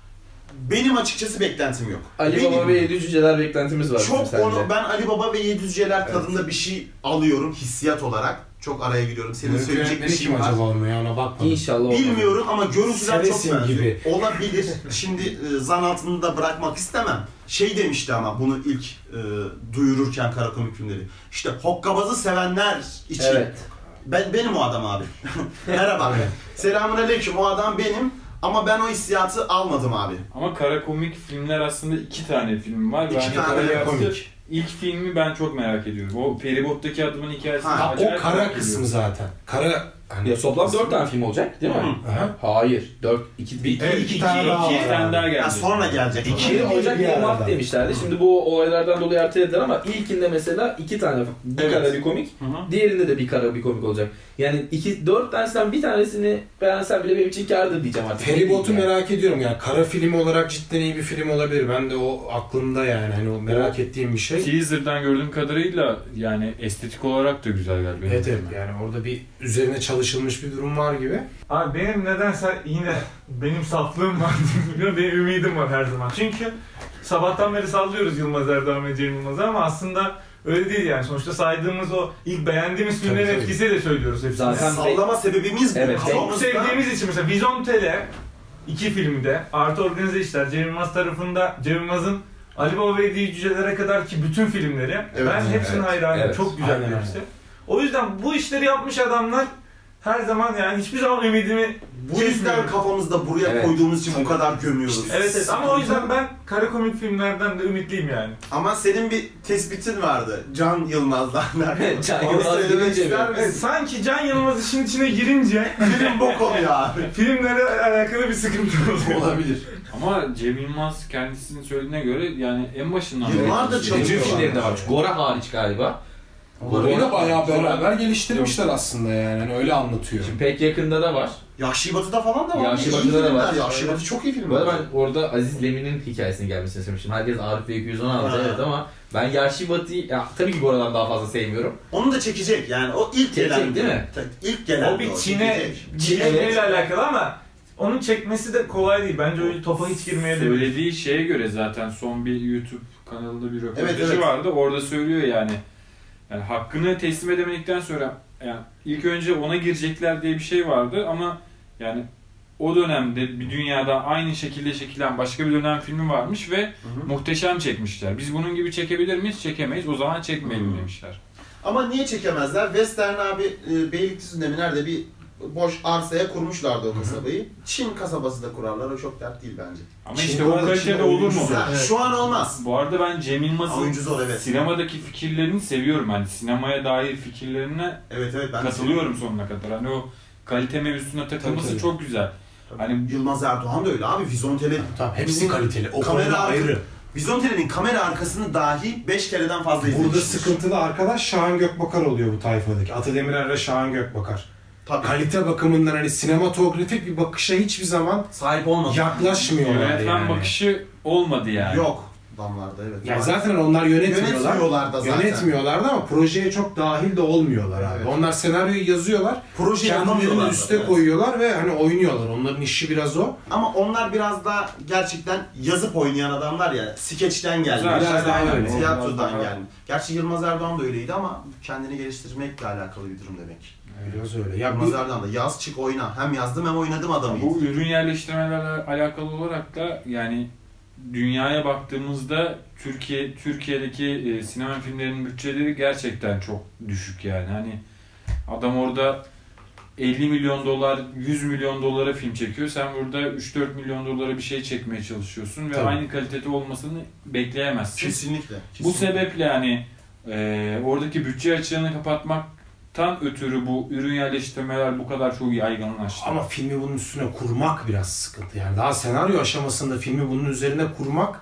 Benim açıkçası beklentim yok. Ali Benim, Baba ve Yedi Cüceler beklentimiz var. Çok sence. onu, ben Ali Baba ve Yedi Cüceler Evet. tadında bir şey alıyorum hissiyat olarak. Çok araya gidiyorum. Senin Görüntü söyleyecek bir yönetmeni şeyin kim var. acaba onu ya, ona bakmadım. İnşallah olmaz. Bilmiyorum ama görüntüler çok Seresin benziyor. gibi. Olabilir. Şimdi e, zan altında da bırakmak istemem. Şey demişti ama bunu ilk e, duyururken kara komik filmleri. İşte hokkabazı sevenler için. Evet. Ben benim o adam abi. Merhaba. Evet. Selamünaleyküm. O adam benim. Ama ben o hissiyatı almadım abi. Ama kara komik filmler aslında iki tane film var. İki Bence tane kara de komik. İlk filmi ben çok merak ediyorum. O feribot'taki adamın hikayesini Ha, acayip O kara merak kısmı ediyorum. zaten. Kara hani Ya toplam dört tane film olacak değil mi? Hı. Aha. Hayır. Dört. iki, Bir, iki, iki, iki- iki tane daha İki var. tane daha Ya gelecek. sonra gelecek. İki- İki Ocak bir yirmi yerden. Mart demişlerdi. Şimdi bu olaylardan dolayı ertelediler ama ilkinde mesela iki tane bir Evet. kara bir komik, Hı hı. diğerinde de bir kara bir komik olacak. Yani iki dört tanesinden bir tanesini beğensem bile benim için kârdır diyeceğim artık. Feribot'u Yani. merak ediyorum yani. Kara film olarak cidden iyi bir film olabilir. Ben de o aklımda yani. Hani o merak ettiğim bir şey. Teaser'dan gördüğüm kadarıyla yani estetik olarak da güzel galiba. Evet evet, yani orada bir üzerine çalışılmış bir durum var gibi. Abi benim nedense yine benim saflığım var. Bilmiyorum, benim ümidim var her zaman. Çünkü sabahtan beri sallıyoruz Yılmaz Erdoğan ve Cem Yılmaz'ı ama aslında öyle değil yani. Sonuçta saydığımız o ilk beğendiğimiz filmlerin Tabii, tabii. etkisiyle söylüyoruz hepsini. Zaten- Sallama sebebimiz bu. Evet, Çok Kafamızda- sevdiğimiz için mesela Vizontele iki filmde artı organize işler Cem Yılmaz tarafında Cem Yılmaz'ın Ali Baba ve Yedi Cücelere kadar ki bütün filmleri Evet, ben hepsinin evet, hayranıyım. evet. Çok güzel Aynen, hepsi. O yüzden bu işleri yapmış adamlar her zaman yani hiçbir zaman ümidimi Bu yüzden kesmiyorum. kafamızda buraya Evet. koyduğumuz için bu kadar gömüyoruz. Evet evet ama o yüzden ben kara komik filmlerden de ümitliyim yani. Ama senin bir tespitin vardı. Can Yılmaz'dan. Can Onu Yılmaz söylemek girince ister mi? Evet, misin? sanki Can Yılmaz işin içine girince Film bok oluyor abi. filmlere alakalı bir sıkıntı oluyor. Olabilir. Ama Cem Yılmaz kendisinin söylediğine göre yani en başından Yıllardır beri- çalışıyor. Bütün filmlerinde var. Gora hariç galiba. Onu da bayağı beraber geliştirmişler aslında yani. Hani öyle anlatıyor. Şimdi pek yakında da var. Yahşi Batı'da falan da var. Yahşi İyi Batı'da da filmler. var. Yahşi Batı çok iyi Bu filmler. arada ben orada Aziz Lemin'in hikayesini gelmesini istemiştim. Herkes Arif ve iki yüz on altı Ha. evet ama ben Yahşi Batı'yı ya, tabii ki Gora'dan daha fazla sevmiyorum. Onu da çekecek yani. O ilk Çekecek, gelen değil mi? İlk gelen O bir Çin'e çekecek. Çin'e Evet. alakalı ama onun çekmesi de kolay değil. Bence öyle topa hiç girmeye de bilir. Söylediği şeye göre zaten son bir YouTube kanalında bir röportajı Evet, evet. vardı. Orada söylüyor yani. Yani hakkını teslim edemedikten sonra yani ilk önce ona girecekler diye bir şey vardı ama yani o dönemde bir dünyada aynı şekilde çekilen başka bir dönem filmi varmış ve hı. muhteşem çekmişler. Biz bunun gibi çekebilir miyiz? Çekemeyiz. O zaman çekmeyelim Hı. demişler. Ama niye çekemezler? Western abi e, Beylikdüzü'nde mi nerede bir boş arsaya kurmuşlardı o kasabayı. Çin kasabası da kurarlar. O çok dert değil bence. Ama Çin işte o orada, kalitede Çin olur mu? oyuncusu. Ha, Evet. Şu an olmaz. Bu arada ben Cem Yılmaz'ın Oyuncu zor, evet. sinemadaki fikirlerini seviyorum. Hani sinemaya dair fikirlerine Evet evet ben de katılıyorum sonuna kadar. Hani o kalite mevzusuna takılması tabii. çok güzel. Hani Yılmaz Erdoğan da öyle abi. Vizontele Tamam, hepsi kaliteli. O kamera konuda arka- ayrı. Vizontele'nin kamera arkasını dahi beş kereden fazla izlemiştir. Burada sıkıntılı arkadaş Şahan Gökbakar oluyor bu tayfadaki. Ata Demirer ve Şahan Gökbakar. Tabii. Kalite bakımından hani sinematografik bir bakışa hiçbir zaman Sahip olmadı. yaklaşmıyorlar yönetmen yani. bakışı olmadı yani. Yok. Damlarda evet. Yani zaten onlar yönetmiyorlar. Yönetmiyorlar da zaten. Yönetmiyorlardı ama projeye çok dahil de olmuyorlar abi. Evet. Onlar senaryoyu yazıyorlar, Projeyi kendilerini anlamıyorlar da, üste evet. koyuyorlar ve hani oynuyorlar. Onların işi biraz o. Ama onlar biraz da gerçekten yazıp oynayan adamlar ya. Skeçten geldi. Güzel, biraz daha öyle. Tiyatrodan Biraz daha- geldi. Gerçi Yılmaz Erdoğan da öyleydi ama kendini geliştirmekle alakalı bir durum demek. Biraz öyle. Ya Yılmaz bu Erdoğan da yaz çık oyna. Hem yazdım hem oynadım adamıydı. Bu ürün yerleştirmelerle alakalı olarak da yani dünyaya baktığımızda Türkiye Türkiye'deki e, sinema filmlerinin bütçeleri gerçekten çok düşük yani. Hani adam orada elli milyon dolar, yüz milyon dolara film çekiyor. Sen burada üç dört milyon dolara bir şey çekmeye çalışıyorsun ve Tabii. aynı kalitede olmasını bekleyemezsin. Kesinlikle. Bu kesinlikle. sebeple yani e, oradaki bütçe açığını kapatmaktan ötürü bu ürün yerleştirmeler bu kadar çok yaygınlaştı. ama filmi bunun üstüne kurmak biraz sıkıntı yani. Daha senaryo aşamasında filmi bunun üzerine kurmak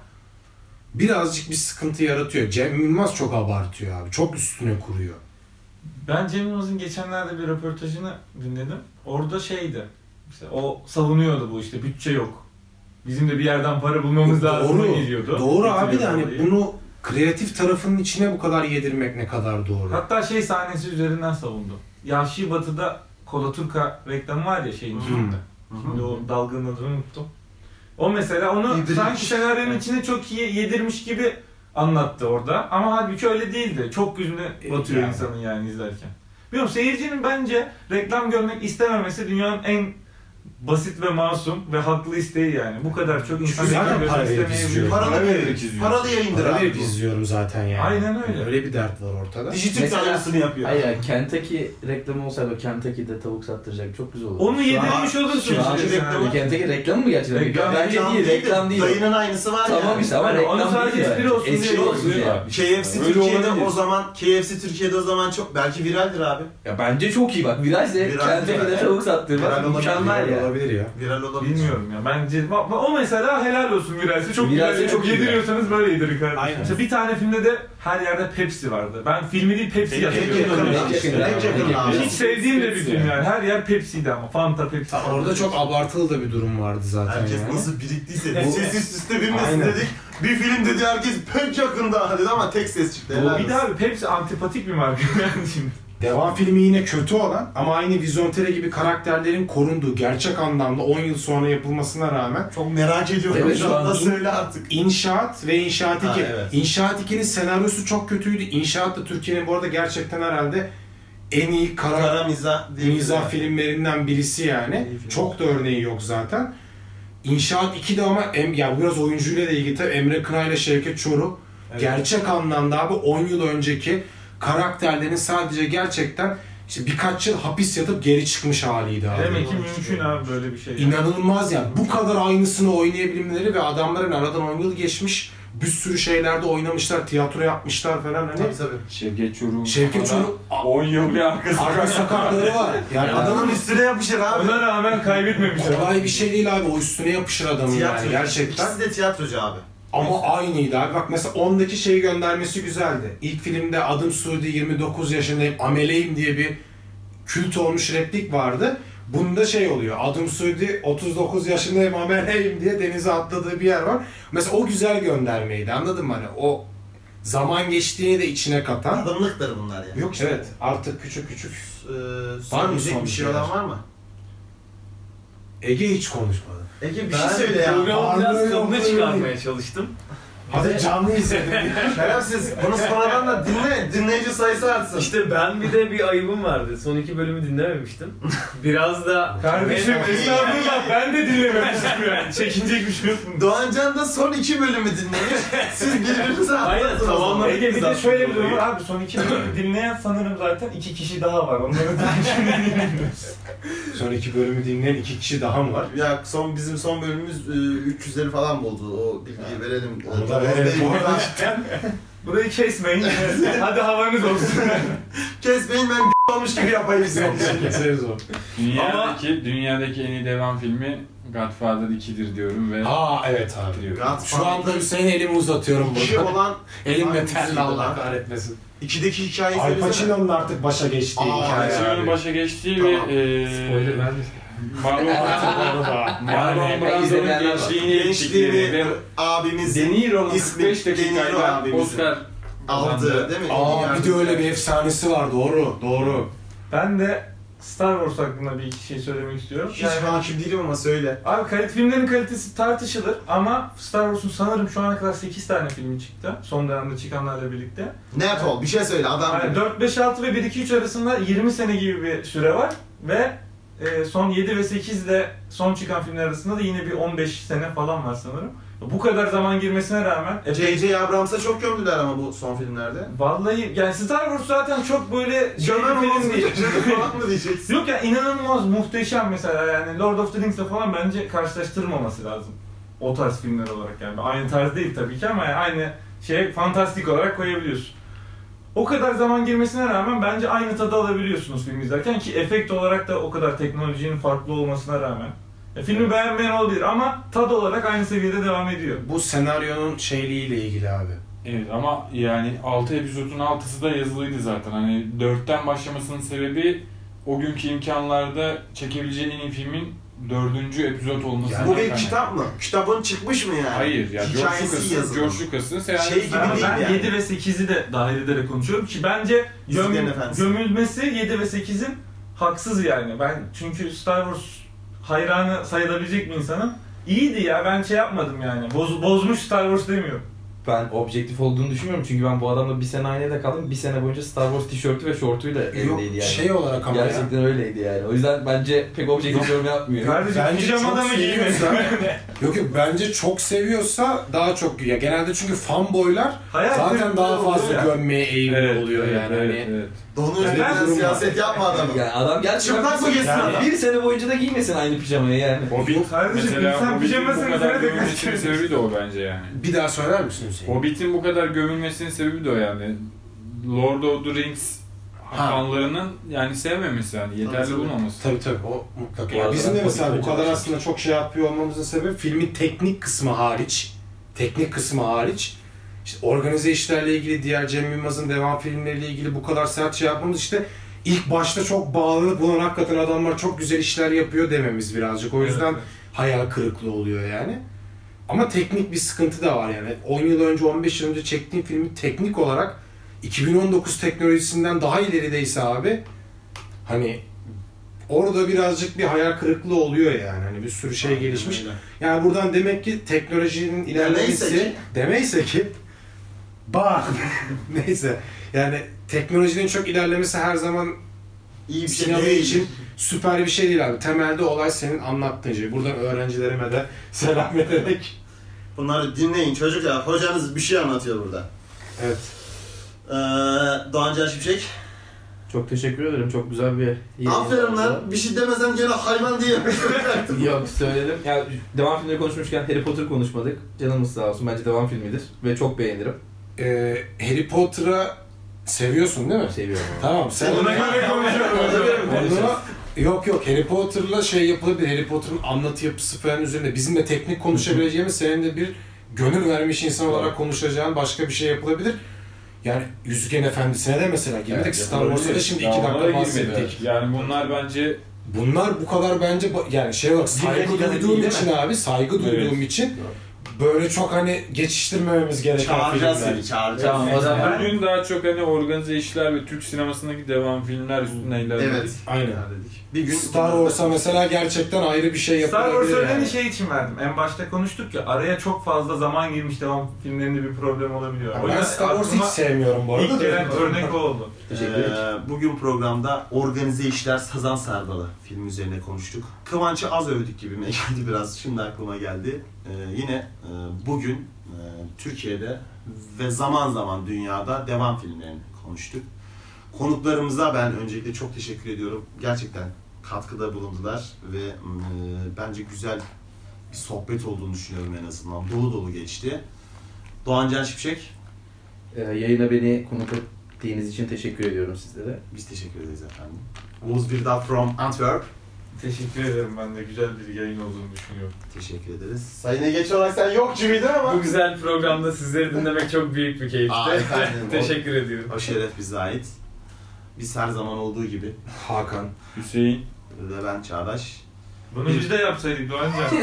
birazcık bir sıkıntı yaratıyor. Cem Yılmaz çok abartıyor abi. Çok üstüne kuruyor. Ben Cem Yılmaz'ın geçenlerde bir röportajını dinledim. Orada şeydi. İşte o savunuyordu bu işte bütçe yok. Bizim de bir yerden para bulmamız lazım Doğru. geliyordu. Doğru abi de Getiriyordu hani olayı. bunu kreatif tarafının içine bu kadar yedirmek ne kadar doğru. Hatta şey sahnesi üzerinden savundu. Yahşi Batı'da Kola Turka reklamı var ya şeyin içinde. Şimdi o dalganın adını unuttum. O mesela onu Yedirmiş. sanki senaryonun içine çok iyi yedirmiş gibi anlattı orada. Ama halbuki öyle değildi. Çok yüzüne batıyor Yani. insanın yani izlerken. Bilmiyorum, seyircinin bence reklam görmek istememesi dünyanın en basit ve masum ve haklı isteği yani. Bu kadar çok insan Zaten reklam para görmek verip istemeyebilir. izliyor. Paralı Para bir, vererek izliyorsun. paralı yayındır Para abi. verip izliyorum zaten yani. Aynen öyle. Öyle bir dert var ortada. Dijitürk Mesela- aynısını yapıyor. Hayır yani Kentucky reklamı olsaydı o Kentucky'de tavuk sattıracak çok güzel olur. Onu yedirmiş an- olursun. şu an işte reklamı- senaryo. Kentucky reklamı mı gerçekten? Reklam- Bence değil, reklam değil. Dayının aynısı var Tamam ya. işte ama Yani reklam onu sadece değil espri yani. olsun diye Espri olsun oluyor diye. abi. K F C Öyle Türkiye'de olabilir. o zaman K F C Türkiye'de o zaman çok belki viraldir abi. Ya bence çok iyi bak. Viraj'de Viral Kentucky'de viral. tavuk Viral sattırmak olabilir, mükemmel ya. Olabilir ya. Viral olabilir. Bilmiyorum ya. Bence va- o mesela helal olsun viralse çok Viralse güzel. çok iyi Yediriyorsanız böyle yedirin kardeşim. Aynen. Mesela bir tane filmde de her yerde Pepsi vardı. Ben filmi değil Pepsi Peki, yapıyorum. peki, Renk peki, yakın, renk renk yakın yakın. abi. Hiç sevdiğim de bir film yani. Her yer Pepsi'ydi ama. Fanta, Pepsi. Ha, orada çok abartılı da bir durum vardı zaten Herkes yani. nasıl biriktiyse ses üst üste binmesin Aynen. dedik. Bir film dedi herkes pek yakında dedi ama tek ses çıktı. helal Bir de olsun. abi Pepsi antipatik bir marka yani şimdi. Devam filmi yine kötü olan ama aynı Vizontere gibi karakterlerin korunduğu, gerçek anlamda on yıl sonra yapılmasına rağmen Çok merak ediyorum Evet, şu şu anda an- söyle artık. İnşaat ve İnşaat Ha, iki. evet. İnşaat ikinin senaryosu çok kötüydü. İnşaat da Türkiye'nin bu arada gerçekten herhalde en iyi kara, Kara mizah diye mizah filmlerinden birisi yani. İyi film. Çok da örneği yok zaten. İnşaat ikide ama em, ya biraz oyuncuyla da ilgili tabii Emre Kınay ile Şevket Çoruh Evet. gerçek anlamda abi on yıl önceki karakterlerin sadece gerçekten işte birkaç yıl hapis yatıp geri çıkmış haliydi abi. Demek ki mümkün abi böyle bir şey. İnanılmaz ya. Bu kadar aynısını oynayabilmeleri ve adamların aradan on yıl geçmiş bir sürü şeylerde oynamışlar, tiyatro yapmışlar falan hani. Tabii tabii. Şevket Çoruh'un Şevket Çoruh on yıl bir arkası. arka sokakları var. Yani Adamın adamın üstüne yapışır abi. Ona rağmen kaybetmemiş. kolay bir şey değil abi. O üstüne yapışır adamın Tiyatro. yani gerçekten. İkisi de tiyatrocu abi. Ama aynıydı abi. Bak mesela ondaki şeyi göndermesi güzeldi. İlk filmde adım Suudi yirmi dokuz yaşındayım, ameleyim diye bir kült olmuş replik vardı. Bunda şey oluyor. Adım Suudi otuz dokuz yaşındayım, ameleyim diye denize atladığı bir yer var. Mesela o güzel göndermeydi. Anladın mı? Hani o zaman geçtiğini de içine katan. Adamlıktır bunlar yani. Yok işte. Evet. Artık küçük küçük. Ee, Var mı söyleyecek son bir şey şeyler? olan var mı? Ege hiç konuşmadı. Ege bir Ben şey söyle ya. programı biraz Varlığı tadını yokluğu çıkarmaya çalıştım. Hadi canlı izledim. Şerefsiz. Bunu sonradan da dinle. Dinleyici sayısı artsın. İşte ben bir de bir ayıbım vardı. Son iki bölümü dinlememiştim. Biraz da... Kardeşim estağfurullah ben de dinlememiştim yani. Çekinecek bir şey yok bunda. Doğancan da son iki bölümü dinlemiş. Siz birbirinize Aynen, atladınız. tamamladık. Ege bir de şöyle bir durum var abi, son iki bölümü dinleyen sanırım zaten iki kişi daha var. Onları da dinlemiyoruz. Son iki bölümü dinleyen iki kişi daha mı var? Ya son bizim son bölümümüz e, üç yüzleri falan buldu. O bilgiyi verelim. Onu da Tamam, verelim. değil, buradan- Burayı kesmeyin. Hadi havanız olsun. Kesmeyin ben b- olmuş gibi yapayım size. Keseriz o. Dünyadaki, dünyadaki en iyi devam filmi Godfather ikidir diyorum ve Aa evet abi. bitiriyorum. Şu anda Hüseyin elimi uzatıyorum Kişi burada. olan Elimle hangisiydi terli Allah lan? kahretmesin. İkideki hikayeyi Al söylesene. Pacino'nun artık başa geçtiği Aa, hikaye Pacino'nun abi. başa geçtiği Tamam. ve eee Spoiler vermesin. Marlon Marlon Yani Brando'nun izleyenler var. gençliğini Gençliğini ettikleri ve abimiz De Niro'nun kırk ismi beş De Niro dakikayla abimizin Oscar aldı kazandı. değil mi? Aa bir de öyle bir efsanesi var doğru doğru. Ben de Star Wars hakkında bir iki şey söylemek istiyorum. Hiç hakim değilim ama söyle. Abi kalite, filmlerin kalitesi tartışılır ama Star Wars'un sanırım şu ana kadar sekiz tane filmi çıktı. Son dönemde çıkanlarla birlikte. Net ol bir şey söyle adam. Yani dört, beş, altı ve bir, iki, üç arasında yirmi sene gibi bir süre var ve e, son yedi ve sekiz ile son çıkan filmler arasında da yine bir on beş sene falan var sanırım. Bu kadar zaman girmesine rağmen J J Abrams'a çok gömdüler ama bu son filmlerde. vallahi yani Star Wars zaten çok böyle şey Gömen bir olmaz film mı? değil. Falan mı diyeceksin? Yok ya inanılmaz muhteşem mesela yani Lord of the Rings'le falan bence karşılaştırmaması lazım. O tarz filmler olarak yani. Aynı tarz değil tabii ki ama yani aynı şey fantastik olarak koyabiliyorsun. O kadar zaman girmesine rağmen bence aynı tadı alabiliyorsunuz film izlerken ki efekt olarak da o kadar teknolojinin farklı olmasına rağmen. Ya, filmi beğenmeyen olabilir ama tad olarak aynı seviyede devam ediyor. Bu senaryonun şeyliğiyle ilgili abi. Evet ama yani altı episodun altısı da yazılıydı zaten. Hani dörtten başlamasının sebebi o günkü imkanlarda çekebileceğin en iyi filmin dördüncü epizod olması. Bu bir kitap mı? Kitabın çıkmış mı yani? Hayır ya George Hikayesi Lucas'ın yazılı. George Lucas'ın senaryosu. Şey gibi Ama değil ben yani. yedi ve sekizi de dahil ederek konuşuyorum ki bence göm, Yüzüklerin Efendisi. gömülmesi yedi ve sekizin haksız yani. Ben çünkü Star Wars hayranı sayılabilecek bir insanım. İyiydi ya, ben şey yapmadım yani. Boz, bozmuş Star Wars demiyorum. Ben objektif olduğunu düşünmüyorum çünkü ben bu adamla bir sene aynı evde kaldım. Bir sene boyunca Star Wars tişörtü ve şortuyla Yok evdeydi yani. şey olarak ama ya. Gerçekten öyleydi yani. O yüzden bence pek objektif yorum yapmıyor. Kardeşim Bence pijamada çok mı giymiyorsun? seviyorsa- Yok yok bence çok seviyorsa daha çok ya genelde çünkü fanboylar Hayal zaten kırıklığı daha fazla oluyor ya. gömmeye eğilimli oluyor yani. evet, Hani evet. Donu Öyle bir üstünden durum var. siyaset yapma adamı. Yani adam gerçekten Çıplak mı geçsin Yani- adam? bir sene boyunca da giymesin aynı pijamayı yani. Hobbit Kardeşim mesela insan Hobbit'in bu pijamasını kadar nerede gömülmesinin gösteriyor? sebebi de o bence yani. bir daha söyler misin Hüseyin? Hobbit'in bu kadar gömülmesinin sebebi de o yani. Lord of the Rings Ha. fanlarının yani sevmemesi yani yeterli Tabii. bulmaması. Tabii tabii o mutlaka. Bu Ya arada bizim de ben mesela bu Hobbit'i kadar çok aslında çok şey yapıyor olmamızın sebebi filmin teknik kısmı hariç, teknik kısmı hariç işte organize işlerle ilgili diğer Cem Yılmaz'ın devam filmleriyle ilgili bu kadar sert şey yapmamız işte ilk başta çok bağlanıp bunun hakikaten adamlar çok güzel işler yapıyor dememiz birazcık. O yüzden Evet. hayal kırıklığı oluyor yani. Ama teknik bir sıkıntı da var yani. on yıl önce, on beş yıl önce çektiğim filmi teknik olarak iki bin on dokuz teknolojisinden daha ilerideyse abi hani orada birazcık bir hayal kırıklığı oluyor yani. Hani bir sürü şey gelişmiş. Öyle. Yani buradan demek ki teknolojinin ilerlemesi Demeyse ki- demeyse ki bak neyse yani teknolojinin çok ilerlemesi her zaman İyi bir şey sinema değil. için süper bir şey değil abi. Temelde olay senin anlattığın şey. Buradan öğrencilerime de selam ederek. Bunları dinleyin çocuk ya. Hocanız bir şey anlatıyor burada. Evet. Ee, Doğan Can Şimşek. Çok teşekkür ederim. Çok güzel bir yayın Aferin oldu. lan. Bir şey demesen gene hayvan diye. Yok söyledim. Ya devam filmleri konuşmuşken Harry Potter konuşmadık. Canımız sağ olsun. Bence devam filmidir ve çok beğenirim. Ee, Harry Potter'ı seviyorsun değil mi? Seviyorum. Tamam. Sen Ona göre konuşuyorum. Onu yok yok Harry Potter'la şey yapılabilir. Harry Potter'ın anlatı yapısı falan üzerinde bizim de teknik konuşabileceğimiz senin de bir gönül vermiş insan olarak konuşacağın başka bir şey yapılabilir. Yani Yüzüklerin Efendisi'ne de mesela girdik. Evet, Star Wars'a da şimdi Ya iki ona da dakika girmedi. bahsettik. Yani bunlar bence Bunlar bu kadar bence ba- yani şey olarak saygı dakikada duyduğum değil, değil için mi? abi saygı duyduğum Evet. için böyle çok hani geçiştirmememiz gereken Çağıracağız filmler. seni, çağıracağız. Tamam, o zaman- bugün daha çok hani organize işler ve Türk sinemasındaki devam filmler üstüne ilerledik. Evet. Aynen. Bir gün Star Wars'a mesela gerçekten ayrı bir şey Star yapılabilir Wars örneğini yani. şey için verdim. En başta konuştuk ya, araya çok fazla zaman girmiş, devam filmlerinde bir problem olabiliyor. O Ben yüzden Star Wars'ı hiç aklıma sevmiyorum bu arada. İlk da. gelen örnek o oldu. Teşekkür ederim. Ee, bugün programda Organize İşler Sazan Sardalı film üzerine konuştuk. Kıvanç'ı az övdük gibime geldi biraz. Şimdi aklıma geldi. Ee, yine e, bugün e, Türkiye'de ve zaman zaman dünyada devam filmlerini konuştuk. Konuklarımıza ben öncelikle çok teşekkür ediyorum. Gerçekten katkıda bulundular ve e, bence güzel bir sohbet olduğunu düşünüyorum en azından. Dolu dolu geçti. Doğan Can Şimşek, Ee, yayına beni konuk ettiğiniz için teşekkür ediyorum sizlere. biz teşekkür ederiz efendim. Oğuz Birdal from Antwerp. Teşekkür ederim, ben de güzel bir yayın olduğunu düşünüyorum. Teşekkür ederiz. Sayın Egeç olarak sen yokçu muydun ama? Bu güzel programda sizleri dinlemek çok büyük bir keyifti. Aa, efendim, o- Teşekkür ediyorum. O şeref bize ait. Biz her zaman olduğu gibi Hakan. Hüseyin. ve ben Çağdaş. Bunu biz de yapsaydık Doğancan.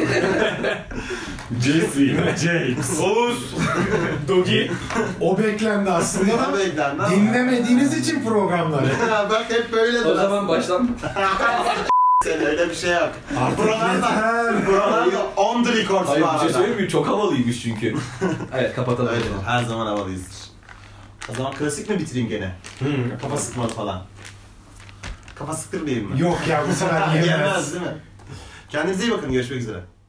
Jesse. James. Oğuz. Dogi. O beklendi aslında da Beklendi ama. dinlemediğiniz için programları. Ha, bak hep böyle. O zaman baştan Sen öyle bir şey yap. Artık Buralarda, yeter. buralarda on the record hayır var. bir şey söyleyeyim mi? Çok havalıymış çünkü. Evet kapatalım. o Öyle, zaman. her zaman havalıyızdır. O zaman klasik mi bitireyim gene? Kafa sıkmalı falan. Kafa sıktırmayayım mı? Yok ya bu sefer Gelmez yemez. değil mi? Kendinize iyi bakın. Görüşmek üzere.